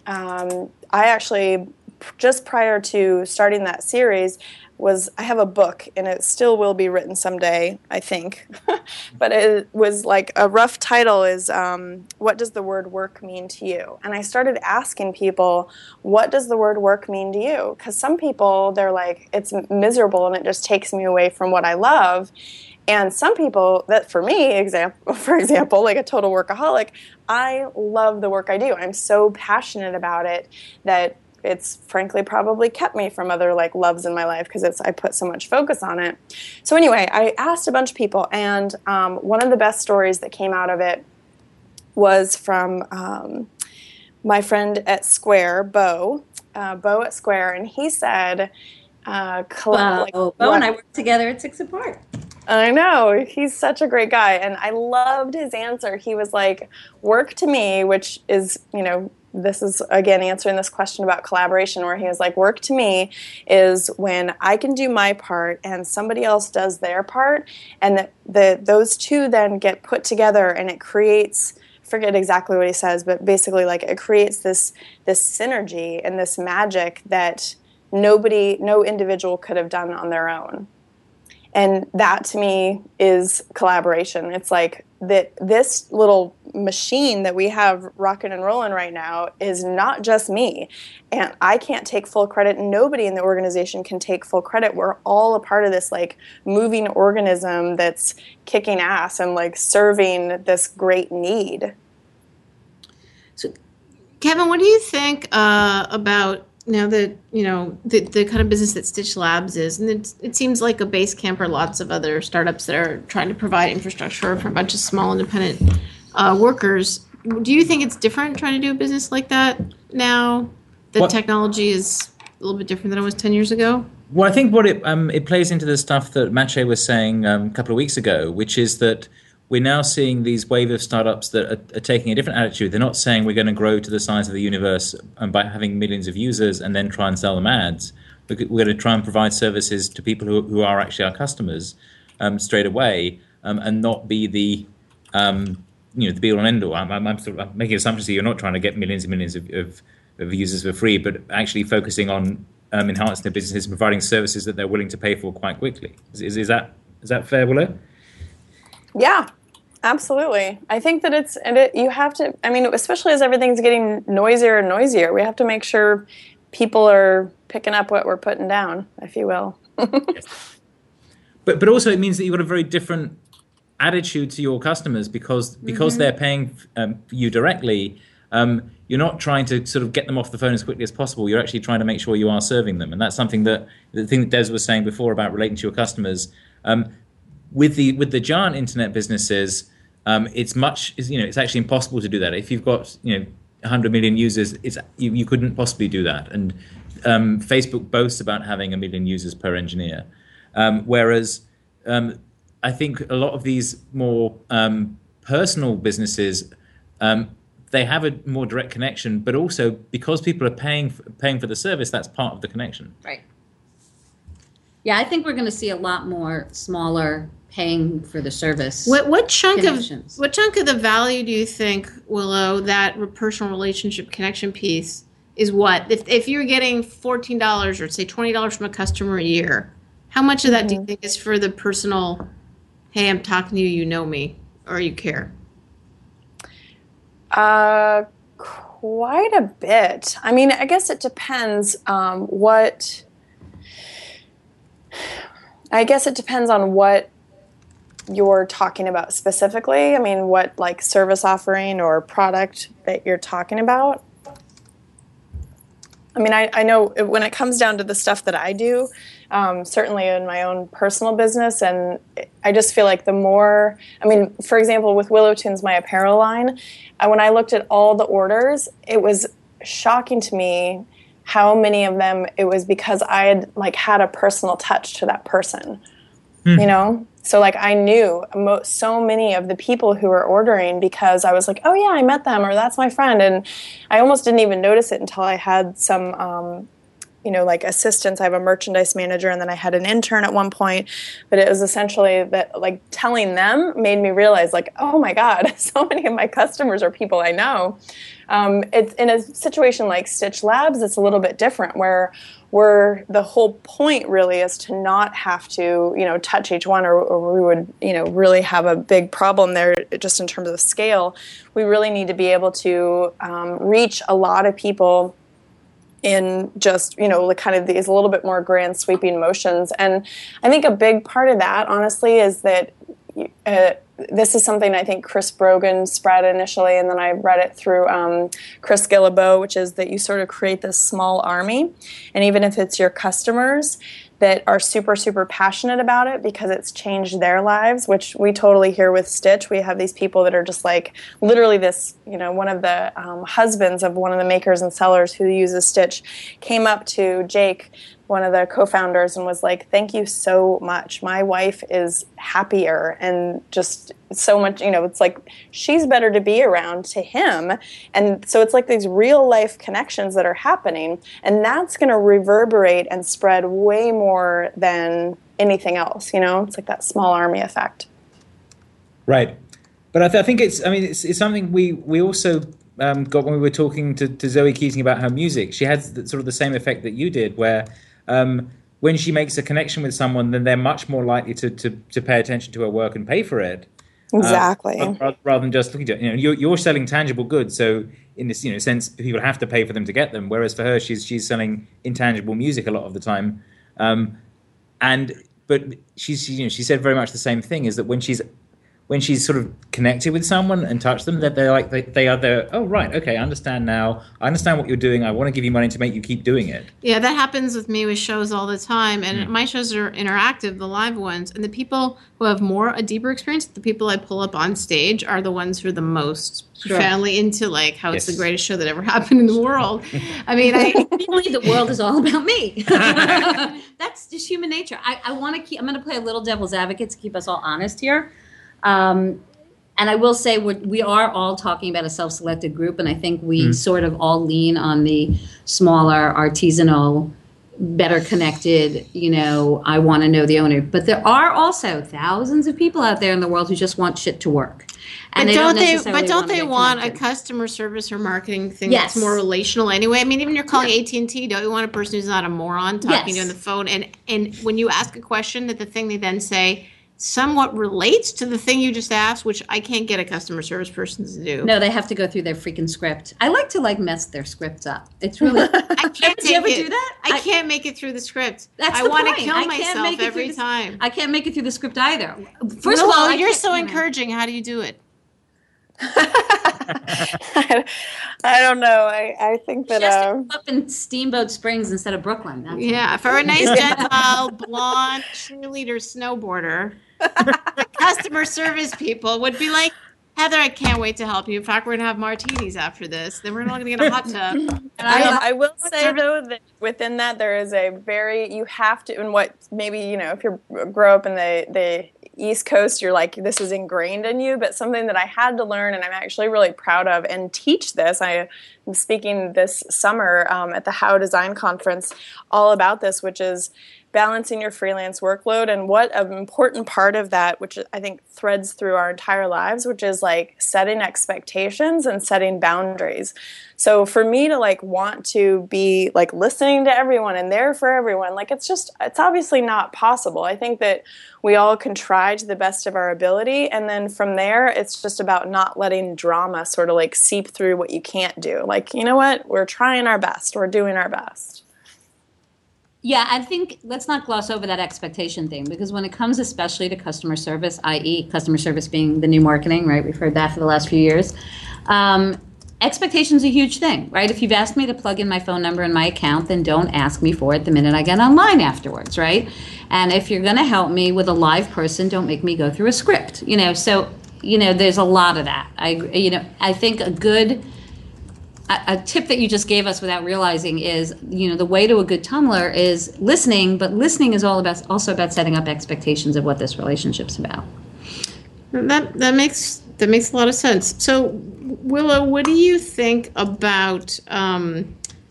um, I actually, just prior to starting that series, was I have a book, and it still will be written someday, I think. But it was like a rough title is, um, what does the word work mean to you? And I started asking people, what does the word work mean to you? Because some people, they're like, it's miserable and it just takes me away from what I love. And some people, that for me, example, for example, like a total workaholic, I love the work I do. I'm so passionate about it that it's frankly probably kept me from other like loves in my life because it's I put so much focus on it. So anyway, I asked a bunch of people, and um, one of the best stories that came out of it was from um, my friend at Square, Bo, uh, Bo at Square, and he said, uh, Wow. like, Bo what- and I work together at Six Apart. I know. He's such a great guy. And I loved his answer. He was like, work to me, which is, you know, this is, again, answering this question about collaboration, where he was like, work to me is when I can do my part and somebody else does their part, and that the, those two then get put together, and it creates, forget exactly what he says, but basically like it creates this this synergy and this magic that nobody, no individual could have done on their own. And that to me is collaboration. It's like that this little machine that we have rocking and rolling right now is not just me. And I can't take full credit. Nobody in the organization can take full credit. We're all a part of this like moving organism that's kicking ass and like serving this great need. So, Kevin, what do you think uh, about now that, you know, the, the kind of business that Stitch Labs is? And it, it seems like a Basecamp or lots of other startups that are trying to provide infrastructure for a bunch of small independent uh, workers. Do you think it's different trying to do a business like that now? The What- technology is a little bit different than it was ten years ago? Well, I think what it um, it plays into the stuff that Maciej was saying um, a couple of weeks ago, which is that we're now seeing these wave of startups that are, are taking a different attitude. They're not saying we're going to grow to the size of the universe um, by having millions of users and then try and sell them ads. We're, we're going to try and provide services to people who, who are actually our customers um, straight away, um, and not be the um, you know the be all and end all. I'm, I'm, I'm, sort of, I'm making assumptions here. You're not trying to get millions and millions of, of, of users for free, but actually focusing on um, enhancing their businesses and providing services that they're willing to pay for quite quickly. Is, is, is that is that fair, Willow? Yeah, absolutely. I think that it's, and it, you have to, I mean, especially as everything's getting noisier and noisier, we have to make sure people are picking up what we're putting down, if you will. But but also it means that you've got a very different attitude to your customers because because Mm-hmm. they're paying um, you directly. Um, you're not trying to sort of get them off the phone as quickly as possible. You're actually trying to make sure you are serving them, and that's something that the thing that Des was saying before about relating to your customers. Um, with the with the giant internet businesses, um, it's much you know it's actually impossible to do that. If you've got you know one hundred million users, it's you, you couldn't possibly do that. And um, Facebook boasts about having a million users per engineer, um, whereas um, I think a lot of these more um, personal businesses. Um, they have a more direct connection, but also because people are paying for, paying for the service, that's part of the connection. Right. Yeah, I think we're going to see a lot more smaller paying for the service. What what chunk of Connections. what chunk of the value do you think, Willow, that re- personal relationship connection piece is what? If if you're getting fourteen dollars or say twenty dollars from a customer a year, how much of that do you think is for the personal? Hey, I'm talking to you. You know me, or you care. Uh, quite a bit. I mean, I guess it depends um, what. I guess it depends on what you're talking about specifically. I mean, what like service offering or product that you're talking about. I mean, I, I know when it comes down to the stuff that I do, um, certainly in my own personal business, and I just feel like the more, I mean, for example, with Willow Tunes, my apparel line, uh, when I looked at all the orders, it was shocking to me how many of them it was because I had like had a personal touch to that person, you know? So like I knew mo- so many of the people who were ordering because I was like, oh yeah, I met them, or that's my friend. And I almost didn't even notice it until I had some, um, you know, like assistants. I have a merchandise manager, and then I had an intern at one point. But it was essentially that, like, telling them made me realize, like, oh my God, so many of my customers are people I know. Um, it's in a situation like Stitch Labs, it's a little bit different, where we're the whole point really is to not have to, you know, touch each one, or, or we would, you know, really have a big problem there just in terms of scale. We really need to be able to um, reach a lot of people in just, you know, like kind of these a little bit more grand sweeping motions. And I think a big part of that, honestly, is that uh, this is something I think Chris Brogan spread initially, and then I read it through um, Chris Guillebeau, which is that you sort of create this small army, and even if it's your customers that are super, super passionate about it because it's changed their lives, which we totally hear with Stitch. We have these people that are just like, literally this, you know, one of the um, husbands of one of the makers and sellers who uses Stitch came up to Jake, one of the co-founders, and was like, thank you so much. My wife is happier and just so much, you know, it's like she's better to be around to him. And so it's like these real life connections that are happening, and that's going to reverberate and spread way more than anything else, you know? It's like that small army effect. Right. But I, th- I think it's, I mean, it's, it's something we, we also um, got when we were talking to, to Zoe Keating about her music. She had the, sort of the same effect that you did, where Um, when she makes a connection with someone, then they're much more likely to, to, to pay attention to her work and pay for it. Exactly. Uh, rather, rather than just looking at it. You know, you're, you're selling tangible goods, so in this, you know, sense, people have to pay for them to get them. Whereas for her, she's she's selling intangible music a lot of the time. Um, and but she's you know she said very much the same thing, is that when she's when she's sort of connected with someone and touched them, that they're like, they, they are there. Oh, right. Okay. I understand now. I understand what you're doing. I want to give you money to make you keep doing it. Yeah, that happens with me with shows all the time. And Mm. my shows are interactive, the live ones. And the people who have more, a deeper experience, the people I pull up on stage are the ones who are the most Sure. profoundly into, like, how it's Yes. the greatest show that ever happened in the world. I mean, I, I believe the world is all about me. That's just human nature. I, I want to keep, I'm going to play a little devil's advocate to keep us all honest here. Um, and I will say we're, we are all talking about a self-selected group, and I think we Mm. sort of all lean on the smaller, artisanal, better connected, you know, I want to know the owner. But there are also thousands of people out there in the world who just want shit to work. but And they don't, don't they? necessarily But don't wanna they get want a connected. customer service or marketing thing Yes. that's more relational anyway? I mean, even you're calling A T and T, don't you want a person who's not a moron talking to you Yes. on the phone? And and when you ask a question, that the thing they then say somewhat relates to the thing you just asked, which I can't get a customer service person to do. No, they have to go through their freaking script. I like to like mess their scripts up. It's really. I can't. Do you ever take it. do that? I, I- can't make it through the script. That's I the want to point. kill I can't make myself it every through the- time. I can't make it through the script either. First Willow, of all, I you're can't- so you know. encouraging. How do you do it? I don't know. I, I think that... Just Uh, up in Steamboat Springs instead of Brooklyn. That's Yeah, for a nice, gentle, blonde cheerleader snowboarder, the customer service people would be like, Heather, I can't wait to help you. In fact, we're going to have martinis after this. Then we're not going to get a hot tub. And I, I, I will say, though, that within that there is a very, you have to, and what maybe, you know, if you grow up in the, the East Coast, you're like, this is ingrained in you, but something that I had to learn, and I'm actually really proud of, and teach this. I am speaking this summer um, at the How Design Conference all about this, which is balancing your freelance workload, and what an important part of that, which I think threads through our entire lives, which is like setting expectations and setting boundaries. So for me to like want to be like listening to everyone and there for everyone, like it's just, it's obviously not possible. I think that we all can try to the best of our ability, and then from there, it's just about not letting drama sort of like seep through what you can't do. Like, you know what? We're trying our best. We're doing our best. Yeah, I think let's not gloss over that expectation thing, because when it comes especially to customer service, that is customer service being the new marketing, right? We've heard that for the last few years. Um, expectation's a huge thing, right? If you've asked me to plug in my phone number in my account, then don't ask me for it the minute I get online afterwards, right? And if you're going to help me with a live person, don't make me go through a script, you know? So, you know, there's a lot of that. I, you know, I think a good... A tip that you just gave us without realizing is, you know, the way to a good Tumblr is listening, but listening is all about also about setting up expectations of what this relationship's about. that that makes that makes a lot of sense. So, Willow, what do you think about um,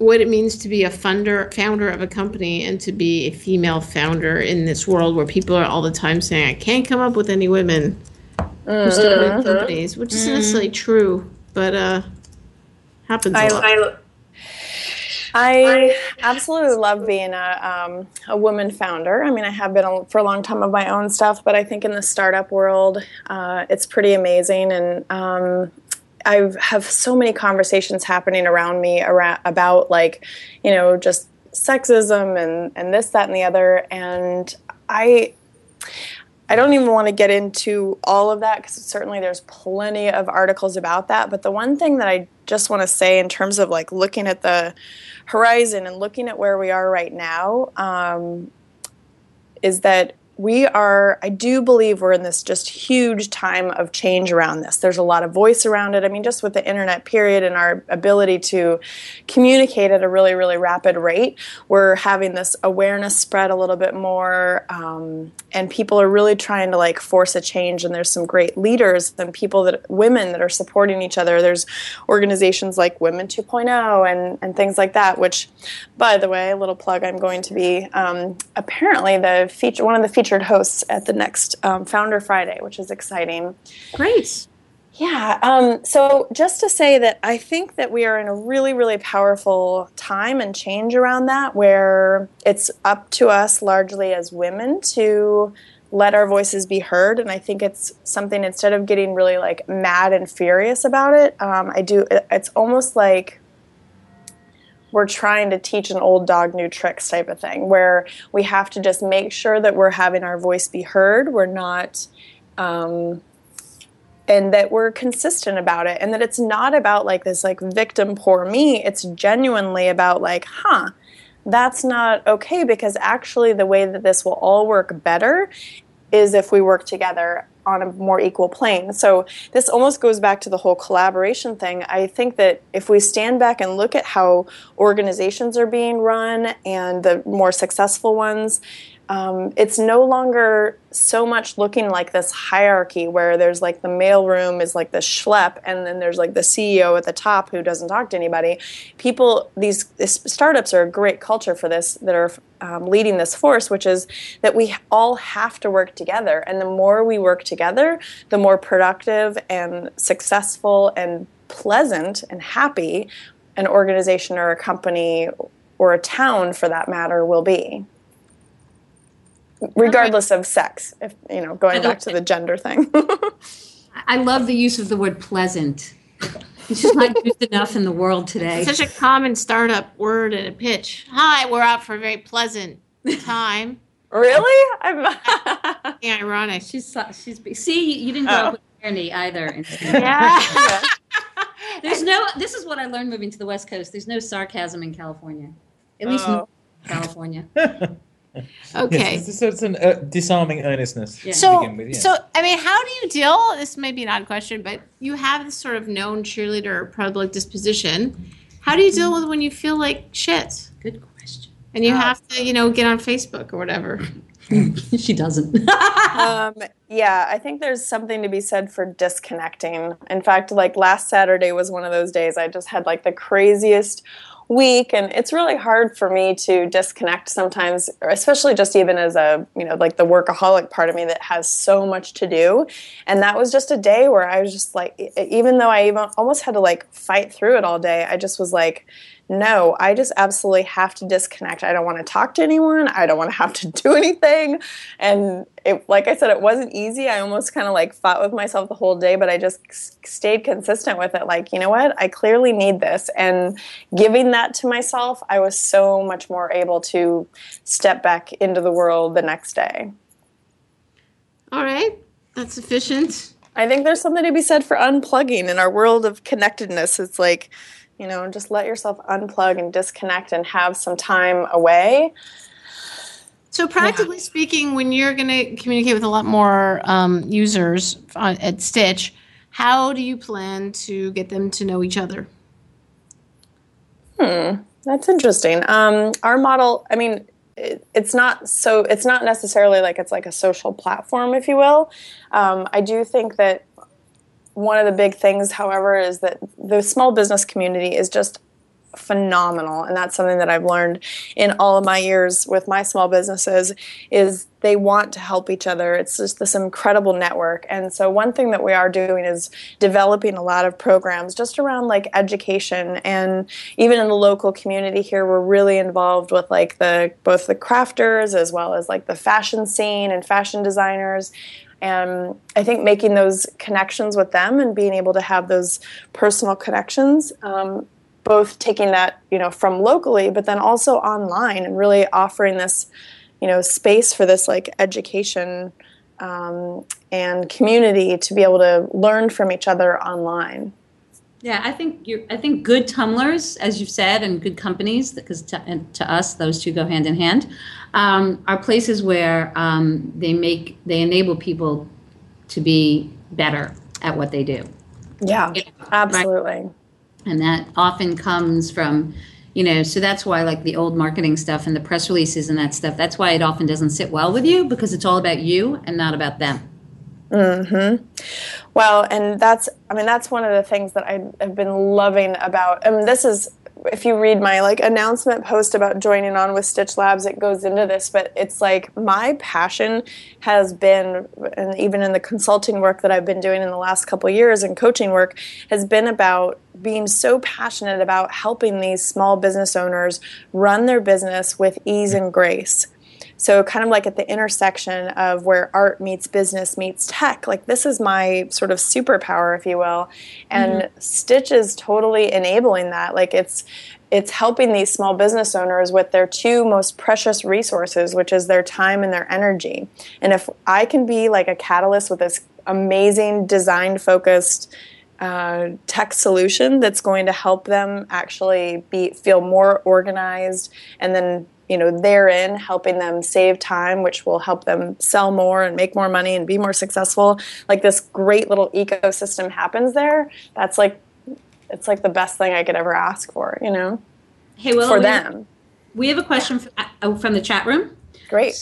what it means to be a funder, founder of a company and to be a female founder in this world where people are all the time saying, I can't come up with any women Mm-hmm. who started companies, which isn't necessarily true, but uh, happens a I, lot. I, I absolutely love being a, um, a woman founder. I mean, I have been a, for a long time of my own stuff, but I think in the startup world, uh, it's pretty amazing. And um, I have so many conversations happening around me around, about like, you know, just sexism and, and this, that, and the other. And I... I don't even want to get into all of that because certainly there's plenty of articles about that. But the one thing that I just want to say in terms of like looking at the horizon and looking at where we are right now um, is that we are, I do believe we're in this just huge time of change around this. There's a lot of voice around it. I mean, just with the internet period and our ability to communicate at a really, really rapid rate, we're having this awareness spread a little bit more, um, and people are really trying to like force a change, and there's some great leaders and people that, women that are supporting each other. There's organizations like Women two point oh and, and things like that, which, by the way, a little plug, I'm going to be um, apparently the feature, one of the featured hosts at the next um, Founder Friday, which is exciting. Great. Yeah. Um, so just to say that I think that we are in a really, really powerful time and change around that, where it's up to us largely as women to let our voices be heard. And I think it's something, instead of getting really like mad and furious about it, um, I do, it's almost like we're trying to teach an old dog new tricks type of thing, where we have to just make sure that we're having our voice be heard. We're not, um, and that we're consistent about it, and that it's not about like this like victim poor me. It's genuinely about like, huh, that's not okay, because actually the way that this will all work better is if we work together on a more equal plane. So this almost goes back to the whole collaboration thing. I think that if we stand back and look at how organizations are being run and the more successful ones, um, it's no longer so much looking like this hierarchy where there's like the mailroom is like the schlep, and then there's like the C E O at the top who doesn't talk to anybody. People, these, these startups are a great culture for this, that are um, leading this force, which is that we all have to work together. And the more we work together, the more productive and successful and pleasant and happy an organization or a company or a town, for that matter, will be. Regardless of sex, if you know, going back to the gender thing. I love the use of the word pleasant. It's just not used enough in the world today. Such a common startup word and a pitch. Hi, we're out for a very pleasant time. Really? I'm Yeah, ironic. She's she's see you didn't grow Oh. up with irony either. Yeah. There's no. This is what I learned moving to the West Coast. There's no sarcasm in California, at least Oh. not in California. Okay. Yes, it's, it's an uh, disarming earnestness Yeah. to So, begin with. Yeah. so I mean, how do you deal? This may be an odd question, but you have this sort of known cheerleader public disposition. How do you deal with when you feel like shit Good question. and you have to, you know, get on Facebook or whatever? She doesn't. um, yeah, I think there's something to be said for disconnecting. In fact, like last Saturday was one of those days I just had like the craziest week, and it's really hard for me to disconnect sometimes, especially just even as a, you know, like the workaholic part of me that has so much to do. And that was just a day where I was just like, even though I even almost had to like fight through it all day, I just was like, no, I just absolutely have to disconnect. I don't want to talk to anyone. I don't want to have to do anything. And it, like I said, it wasn't easy. I almost kind of like fought with myself the whole day, but I just s- stayed consistent with it. Like, you know what? I clearly need this. And giving that to myself, I was so much more able to step back into the world the next day. All right. That's sufficient. I think there's something to be said for unplugging in our world of connectedness. It's like, you know, just let yourself unplug and disconnect and have some time away. So practically speaking, when you're going to communicate with a lot more um, users on, at Stitch, how do you plan to get them to know each other? Hmm, that's interesting. Um, our model, I mean, it, it's not so, it's not necessarily like it's like a social platform, if you will. Um, I do think that one of the big things, however, is that the small business community is just phenomenal. And that's something that I've learned in all of my years with my small businesses is they want to help each other. It's just this incredible network. And so one thing that we are doing is developing a lot of programs just around like education, and even in the local community here, we're really involved with like the both the crafters as well as like the fashion scene and fashion designers. And I think making those connections with them and being able to have those personal connections, um, both taking that, you know, from locally, but then also online, and really offering this, you know, space for this like education um, and community to be able to learn from each other online. Yeah, I think you're, I think good tumblers, as you've said, and good companies, because to, and to us, those two go hand in hand, um, are places where um, they make they enable people to be better at what they do. Yeah, Yeah, absolutely. right? And that often comes from, you know, so that's why like the old marketing stuff and the press releases and that stuff, that's why it often doesn't sit well with you, because it's all about you and not about them. Mm-hmm. Well, and that's, I mean, that's one of the things that I have been loving about, I mean, this is, if you read my like announcement post about joining on with Stitch Labs, it goes into this, but it's like my passion has been, and even in the consulting work that I've been doing in the last couple of years and coaching work, has been about being so passionate about helping these small business owners run their business with ease and grace. So kind of like at the intersection of where art meets business meets tech, like this is my sort of superpower, if you will. And mm-hmm. Stitch is totally enabling that. Like it's it's helping these small business owners with their two most precious resources, which is their time and their energy. And if I can be like a catalyst with this amazing design-focused uh, tech solution that's going to help them actually be feel more organized, and then you know, therein helping them save time, which will help them sell more and make more money and be more successful. Like this great little ecosystem happens there. That's like, it's like the best thing I could ever ask for, you know, hey, well, for we them. Have, we have a question from, uh, from the chat room. Great.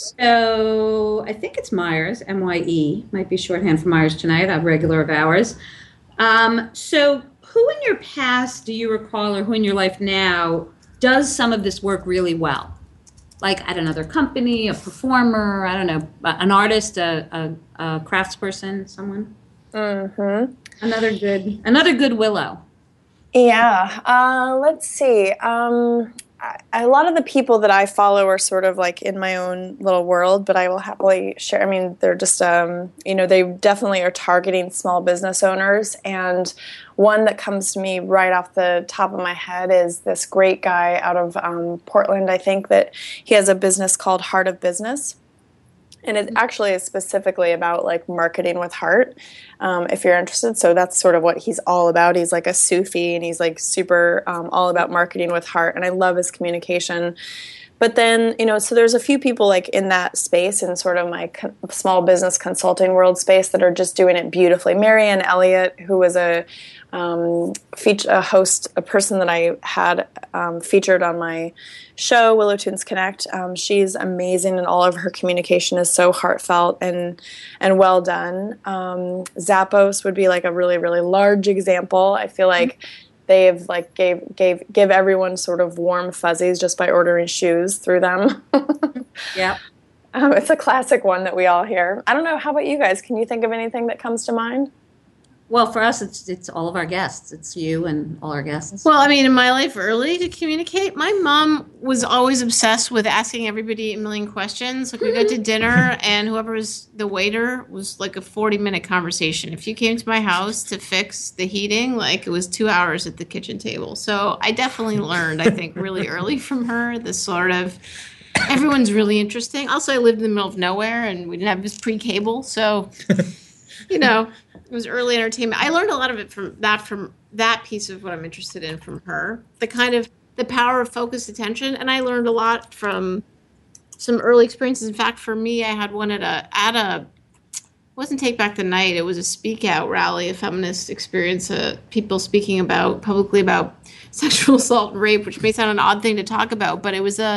So I think it's Myers, M Y E, might be shorthand for Myers tonight, a regular of ours. Um, so who in your past do you recall, or who in your life now does some of this work really well? Like at another company, a performer, I don't know, an artist, a, a, a craftsperson, someone. Mm-hmm. Another good, another good Willow. Yeah. Uh, let's see. Um, I, a lot of the people that I follow are sort of like in my own little world, but I will happily share. I mean, they're just, um, you know, they definitely are targeting small business owners. And one that comes to me right off the top of my head is this great guy out of um, Portland. I think that he has a business called Heart of Business. And it actually is specifically about like marketing with heart, um, if you're interested. So that's sort of what he's all about. He's like a Sufi, and he's like super um, all about marketing with heart. And I love his communication. But then, you know, so there's a few people like in that space, in sort of my co- small business consulting world space, that are just doing it beautifully. Marianne Elliott, who was a um, feature, a host, a person that I had um, featured on my show, Willow Tunes Connect. Um, she's amazing, and all of her communication is so heartfelt and and well done. Um, Zappos would be like a really, really large example. I feel like they've like gave gave give everyone sort of warm fuzzies just by ordering shoes through them. Yeah. Um, it's a classic one that we all hear. I don't know. How about you guys? Can you think of anything that comes to mind? Well, for us, it's it's all of our guests. It's you and all our guests. Well, I mean, in my life early to communicate, my mom was always obsessed with asking everybody a million questions. Like we go to dinner, and whoever was the waiter was like a forty-minute conversation. If you came to my house to fix the heating, like it was two hours at the kitchen table. So I definitely learned, I think, really early from her, this sort of everyone's really interesting. Also, I lived in the middle of nowhere, and we didn't have this pre-cable, so you know. It was early entertainment. I learned a lot of it from that, from that piece of what I'm interested in from her. The kind of the power of focused attention, and I learned a lot from some early experiences. In fact, for me, I had one at a at a it wasn't Take Back the Night. It was a speak out rally, a feminist experience. Uh, people speaking about publicly about sexual assault and rape, which may sound an odd thing to talk about, but it was a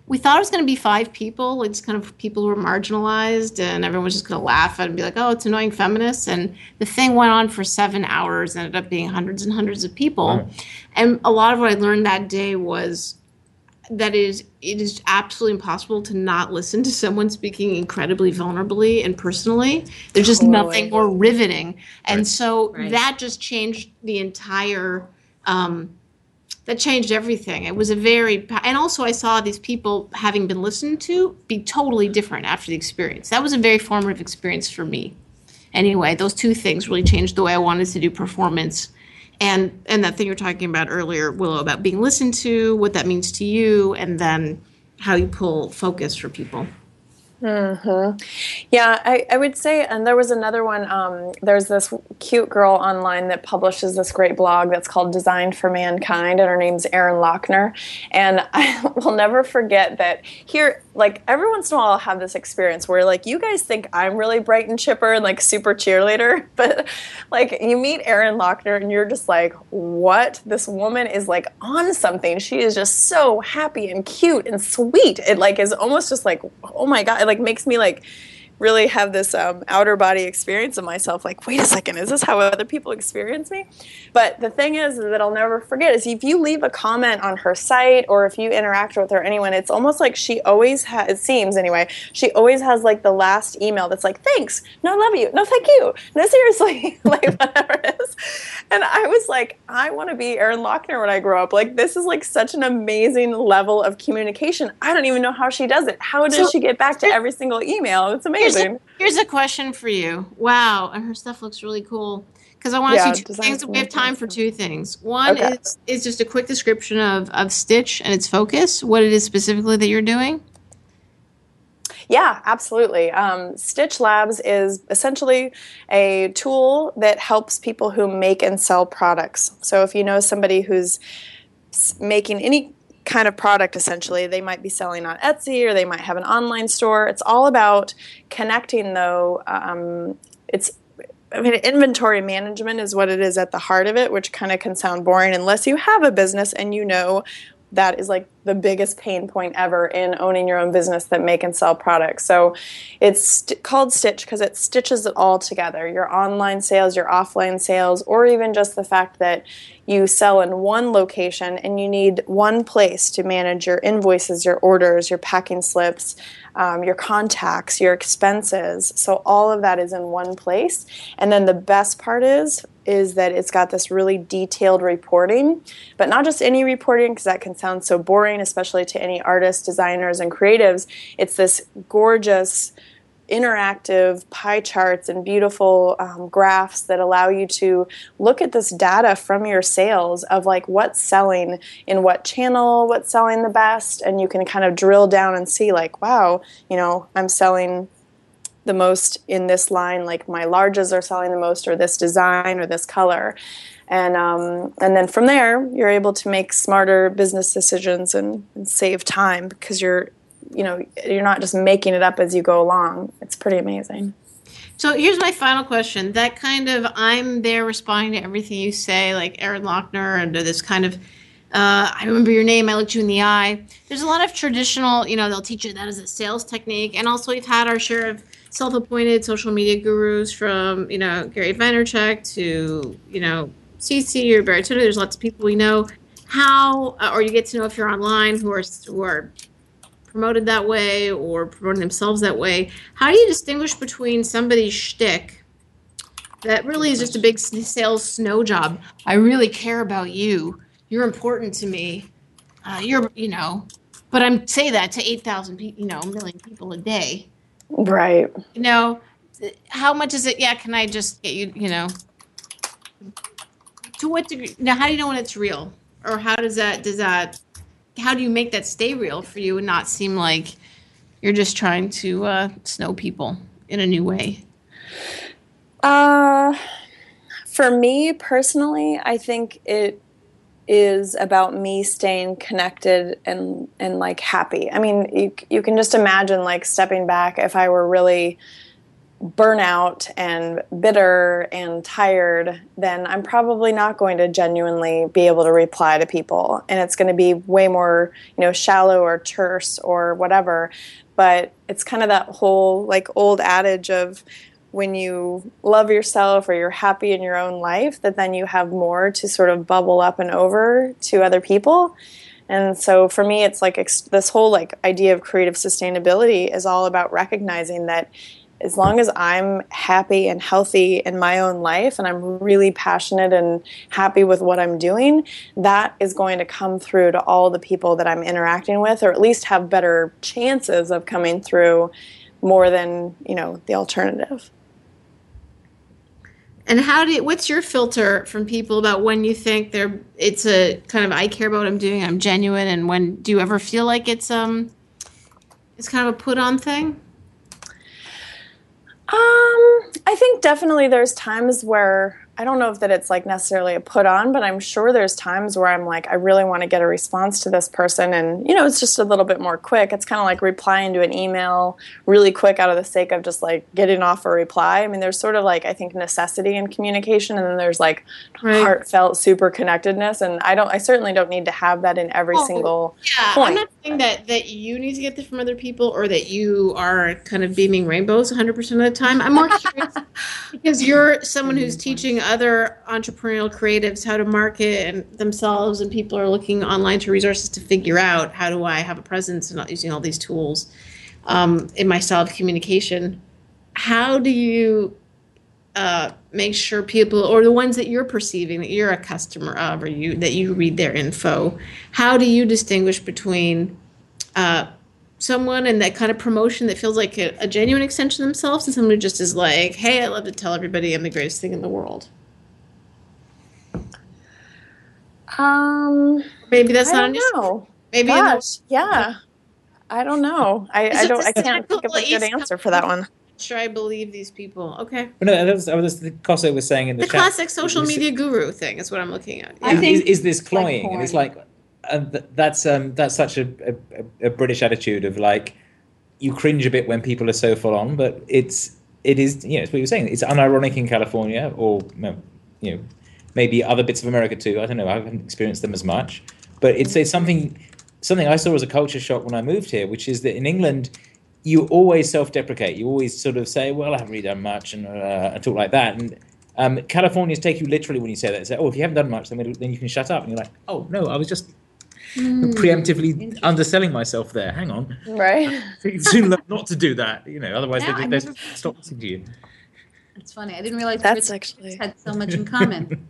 we thought it was going to be five people, like just kind of people who were marginalized, and everyone was just going to laugh and be like, oh, it's annoying feminists. And the thing went on for seven hours, ended up being hundreds and hundreds of people. Wow. And a lot of what I learned that day was that is it is absolutely impossible to not listen to someone speaking incredibly vulnerably and personally. There's just totally. Nothing more riveting. And right. so right. that just changed the entire um, that changed everything. It was a very, and also I saw these people having been listened to be totally different after the experience. That was a very formative experience for me. Anyway, those two things really changed the way I wanted to do performance. And and that thing you were talking about earlier, Willow, about being listened to, what that means to you, and then how you pull focus for people. Mm-hmm. Yeah, I, I would say, and there was another one, um, there's this cute girl online that publishes this great blog that's called Designed for Mankind, and her name's Erin Lochner. And I will never forget that here, like every once in a while I'll have this experience where like, you guys think I'm really bright and chipper and like super cheerleader, but like you meet Erin Lochner and you're just like, what? This woman is like on something. She is just so happy and cute and sweet. It like is almost just like, oh my God, it like makes me like really have this um, outer body experience of myself, like, wait a second, is this how other people experience me? But the thing is that I'll never forget is if you leave a comment on her site or if you interact with her anyone, it's almost like she always has, it seems anyway, she always has like the last email that's like, thanks, no, love you, no, thank you, no, seriously, like whatever it is. And I was like, I want to be Erin Lochner when I grow up. Like, this is like such an amazing level of communication. I don't even know how she does it. How does so, she get back to every single email? It's amazing. Here's a, here's a question for you. Wow, and her stuff looks really cool. Because I want to yeah, see two things. We have time for two things. One okay. is is just a quick description of, of Stitch and its focus, what it is specifically that you're doing. Yeah, absolutely. Um, Stitch Labs is essentially a tool that helps people who make and sell products. So if you know somebody who's making any kind of product, essentially, they might be selling on Etsy or they might have an online store. It's all about connecting, though. Um, it's I mean, inventory management is what it is at the heart of it, which kind of can sound boring unless you have a business and you know that is like the biggest pain point ever in owning your own business that make and sell products. So it's st- called Stitch because it stitches it all together. Your online sales, your offline sales, or even just the fact that you sell in one location and you need one place to manage your invoices, your orders, your packing slips, um, your contacts, your expenses. So all of that is in one place. And then the best part is, is that it's got this really detailed reporting, but not just any reporting because that can sound so boring, especially to any artists, designers, and creatives. It's this gorgeous interactive pie charts and beautiful um, graphs that allow you to look at this data from your sales of like what's selling in what channel, what's selling the best, and you can kind of drill down and see like, wow, you know, I'm selling the most in this line, like my larges are selling the most, or this design or this color. And um, and then from there, you're able to make smarter business decisions and, and save time because you're you know, you're not just making it up as you go along. It's pretty amazing. So here's my final question. That kind of, I'm there responding to everything you say, like Erin Lochner, and this kind of, uh, I remember your name, I looked you in the eye. There's a lot of traditional, you know, they'll teach you that as a sales technique. And also we've had our share of self-appointed social media gurus from, you know, Gary Vaynerchuk to, you know, Cece or Barry Tudor. There's lots of people we know. How, uh, or you get to know if you're online who are, who are promoted that way or promoting themselves that way. How do you distinguish between somebody's shtick that really is just a big sales snow job? I really care about you. You're important to me. Uh, you're, you know, but I'm say that to eight thousand people, you know, a million people a day. Right. You know, how much is it? Yeah, can I just get you, you know, to what degree? Now, how do you know when it's real? Or how does that, does that, how do you make that stay real for you and not seem like you're just trying to uh, snow people in a new way? Uh, for me personally, I think it is about me staying connected and, and like happy. I mean, you, you can just imagine like stepping back if I were really burnout and bitter and tired, then I'm probably not going to genuinely be able to reply to people. And it's going to be way more, you know, shallow or terse or whatever. But it's kind of that whole like old adage of when you love yourself or you're happy in your own life, that then you have more to sort of bubble up and over to other people. And so for me, it's like ex- this whole like idea of creative sustainability is all about recognizing that as long as I'm happy and healthy in my own life and I'm really passionate and happy with what I'm doing, that is going to come through to all the people that I'm interacting with, or at least have better chances of coming through more than, you know, the alternative. And how do you, what's your filter from people about when you think they're it's a kind of I care about what I'm doing, I'm genuine, and when do you ever feel like it's um it's kind of a put on thing? Um, I think definitely there's times where, I don't know if that it's like necessarily a put on, but I'm sure there's times where I'm like, I really want to get a response to this person. And, you know, it's just a little bit more quick. It's kind of like replying to an email really quick out of the sake of just like getting off a reply. I mean, there's sort of like, I think, necessity in communication. And then there's like Right. heartfelt super connectedness. And I don't, I certainly don't need to have that in every Well, single Yeah, point. I'm not saying that, that you need to get this from other people or that you are kind of beaming rainbows one hundred percent of the time. I'm more curious because you're someone who's teaching other entrepreneurial creatives how to market and themselves, and people are looking online to resources to figure out how do I have a presence and not using all these tools um, in my style of communication. How do you uh, make sure people, or the ones that you're perceiving that you're a customer of, or you that you read their info, how do you distinguish between uh, someone and that kind of promotion that feels like a, a genuine extension of themselves and someone who just is like, hey, I love to tell everybody I'm the greatest thing in the world? Um, Maybe that's I not don't an issue. know. Maybe in the- Gosh, yeah. I don't know. I, Is I it don't. the I can't think of a typical good East answer for that one. Sure, I believe these people. Okay. But no, that was, that was the Koso was saying in the, The chat. classic social Is- media guru thing is what I'm looking at. I Yeah. think- is, is this like cloying? and it's like uh, th- that's um, that's such a, a, a British attitude of like you cringe a bit when people are so full on, but it's it is you know it's what you were saying. It's unironic in California, or you know maybe other bits of America too. I don't know. I haven't experienced them as much, but it's it's something something I saw as a culture shock when I moved here, which is that in England you always self-deprecate. You always sort of say, "Well, I haven't really done much," and, uh, and talk like that. And um, Californians take you literally when you say that. They say, "Oh, if you haven't done much, then we- then you can shut up." And you're like, "Oh no, I was just preemptively underselling myself there. Hang on, Right. you soon learn not to do that. You know, otherwise Yeah, they, I they never- stop listening to you." That's funny. I didn't realize That's Brits actually- had so much in common.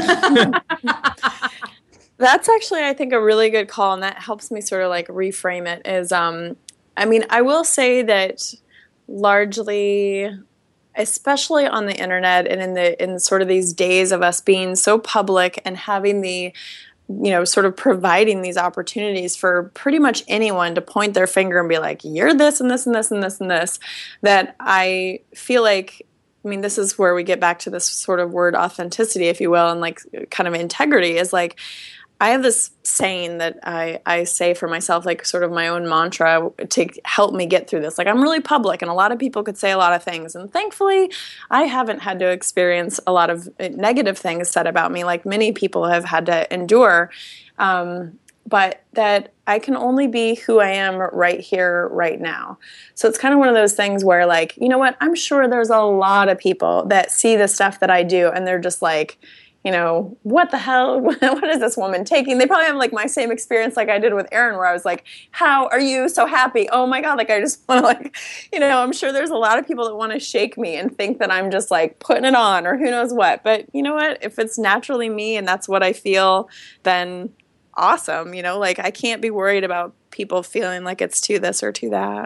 That's actually, I think, a really good call, and that helps me sort of like reframe it. Is um, I mean, I will say that largely, especially on the internet and in the in sort of these days of us being so public and having the, you know, sort of providing these opportunities for pretty much anyone to point their finger and be like, you're this and this and this and this and this, that I feel like, I mean, this is where we get back to this sort of word authenticity, if you will, and like kind of integrity is like, I have this saying that I, I say for myself, like sort of my own mantra to help me get through this. Like I'm really public and a lot of people could say a lot of things. And thankfully, I haven't had to experience a lot of negative things said about me like many people have had to endure. Um, but that I can only be who I am right here, right now. So it's kind of one of those things where like, you know what, I'm sure there's a lot of people that see the stuff that I do and they're just like, you know, what the hell? What is this woman taking? They probably have like my same experience like I did with Erin, where I was like, how are you so happy? Oh my God. Like, I just want to like, you know, I'm sure there's a lot of people that want to shake me and think that I'm just like putting it on or who knows what. But you know what? If it's naturally me and that's what I feel, then awesome. You know, like I can't be worried about people feeling like it's to this or to that.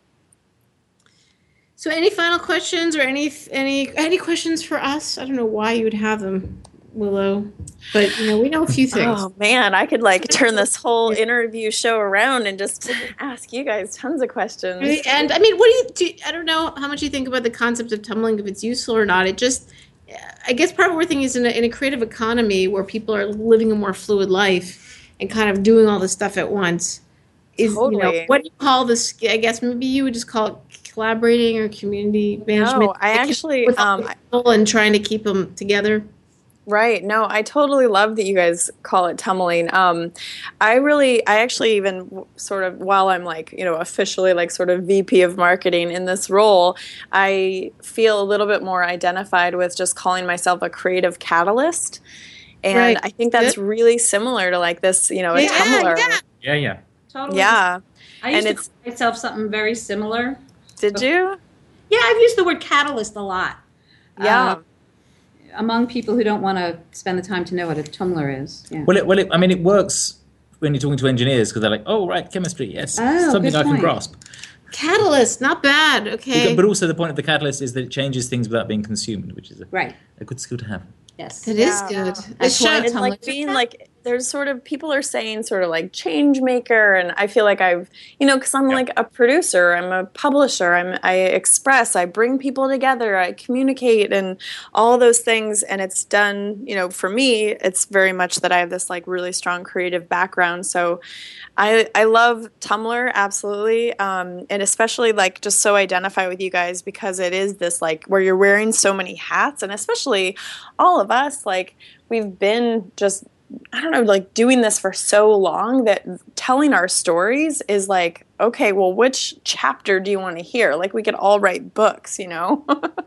So, any final questions or any any any questions for us? I don't know why you would have them, Willow, but you know we know a few things. Oh man, I could like turn this whole interview show around and just ask you guys tons of questions. Right? And I mean, what do you do? I don't know how much you think about the concept of tumbling, if it's useful or not. It just, I guess part of what we're thinking is in a, in a creative economy where people are living a more fluid life and kind of doing all this stuff at once. Is you know Totally. what do you call this? I guess maybe you would just call it collaborating or community management? No, I actually, with um, people and trying to keep them together. Right. No, I totally love that you guys call it tumbling. Um, I really, I actually even w- sort of, while I'm like, you know, officially like sort of V P of marketing in this role, I feel a little bit more identified with just calling myself a creative catalyst. And Right. I think that's really similar to like this, you know, a Yeah, Tumblr. yeah. Yeah, yeah. Totally. Yeah. I used And to it's- call myself something very similar. Did you? Yeah, I've used the word catalyst a lot. Yeah. Um, among people who don't want to spend the time to know what a Tumblr is. Yeah. Well, it, well, it, I mean, it works when you're talking to engineers because they're like, "Oh, right, chemistry, yes, Oh, something good I can point. grasp." Catalyst, not bad. Okay. Because- But also, the point of the catalyst is that it changes things without being consumed, which is a, Right. a good skill to have. Yes. It is Yeah. good. That's This why show, And like being like, there's sort of people are saying sort of like change maker, and I feel like I've, you know, because I'm Yeah. like a producer, I'm a publisher, I'm I express, I bring people together, I communicate, and all those things, and it's done. You know, for me, it's very much that I have this like really strong creative background, so. I, I love Tumblr, absolutely, um, and especially like just so identify with you guys because it is this like where you're wearing so many hats, and especially all of us, like we've been just I don't know, like doing this for so long that telling our stories is like, okay, well, which chapter do you want to hear? Like we could all write books, you know?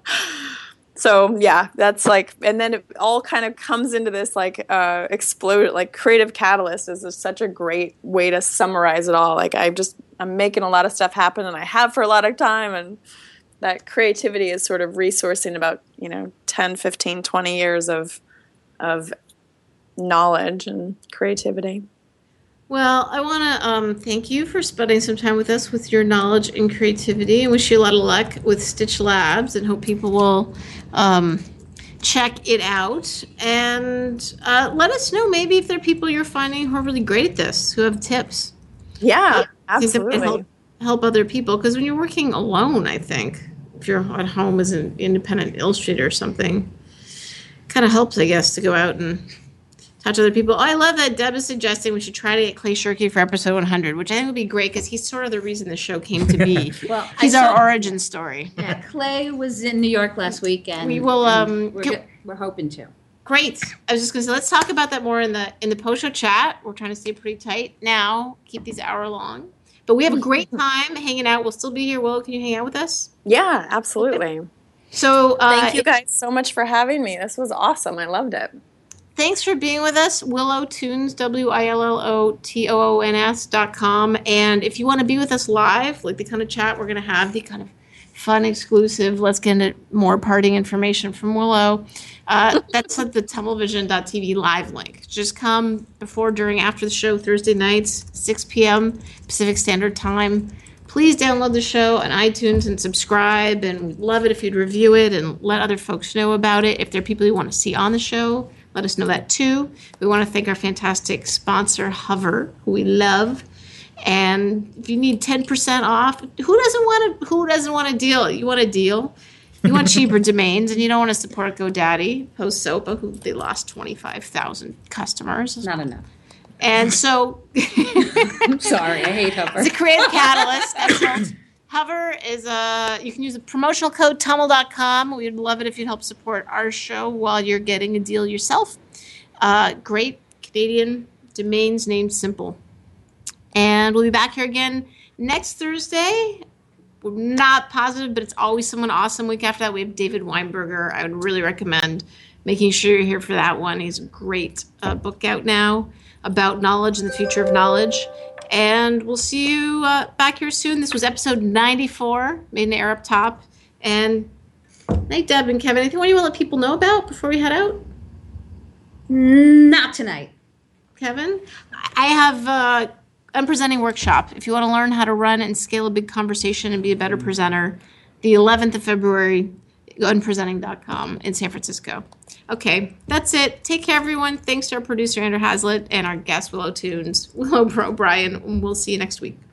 So yeah, that's like, and then it all kind of comes into this like uh, explode, like creative catalyst is just such a great way to summarize it all. Like I just, I'm making a lot of stuff happen, and I have for a lot of time, and that creativity is sort of resourcing about, you know, ten, fifteen, twenty years of of knowledge and creativity. Well, I want to um, thank you for spending some time with us with your knowledge and creativity, and wish you a lot of luck with Stitch Labs, and hope people will um, check it out. And uh, let us know maybe if there are people you're finding who are really great at this, who have tips. Yeah, I think that might absolutely. help, help other people, because when you're working alone, I think, if you're at home as an independent illustrator or something, kind of helps, I guess, to go out and talk to other people. Oh, I love that Deb is suggesting we should try to get Clay Shirky for episode one hundred, which I think would be great because he's sort of the reason the show came to be. Well, he's I our saw- origin story. Yeah, Clay was in New York last week, and We will, and um, we're, can- go- we're hoping to. Great. I was just going to say, let's talk about that more in the in the post-show chat. We're trying to stay pretty tight now, keep these hour long. But we have a great time hanging out. We'll still be here. Will, can you hang out with us? Yeah, absolutely. So uh, Thank you guys so much for having me. This was awesome. I loved it. thanks for being with us. Willow Tunes, W I L L O T O O N S dot com. And if you want to be with us live, like the kind of chat we're going to have, the kind of fun, exclusive, let's get into more parting information from Willow, uh, that's at the tumblevision dot t v live link. Just come before, during, after the show, Thursday nights, six p.m. Pacific Standard Time. Please download the show on iTunes and subscribe, and we'd love it if you'd review it and let other folks know about it. If there are people you want to see on the show, let us know that too. We want to thank our fantastic sponsor, Hover, who we love. And if you need ten percent off, who doesn't want a, who doesn't want a deal? You want a deal? You want cheaper domains, and you don't want to support GoDaddy, Post Sopa, who they lost twenty-five thousand customers. Not enough. And so I'm sorry, I hate Hover. it's a creative catalyst. Excellent. Hover is a, you can use the promotional code tumble dot com. We'd love it if you'd help support our show while you're getting a deal yourself. Uh, great Canadian domains named Simple. And we'll be back here again next Thursday. We're not positive, but it's always someone awesome. Week after that, we have David Weinberger. I would really recommend making sure you're here for that one. He's a great uh, book out now about knowledge and the future of knowledge. And we'll see you uh, back here soon. This was episode ninety-four, Made in Air Up Top. And night, Deb and Kevin. Anything what do you want to let people know about before we head out? Not tonight. Kevin? I have uh, I'm presenting workshop. If you want to learn how to run and scale a big conversation and be a better presenter, the eleventh of February, go on presenting dot com in San Francisco. Okay, that's it. Take care, everyone. Thanks to our producer, Andrew Hazlitt, and our guest, Willow Tunes, Willow O'Brien. We'll see you next week.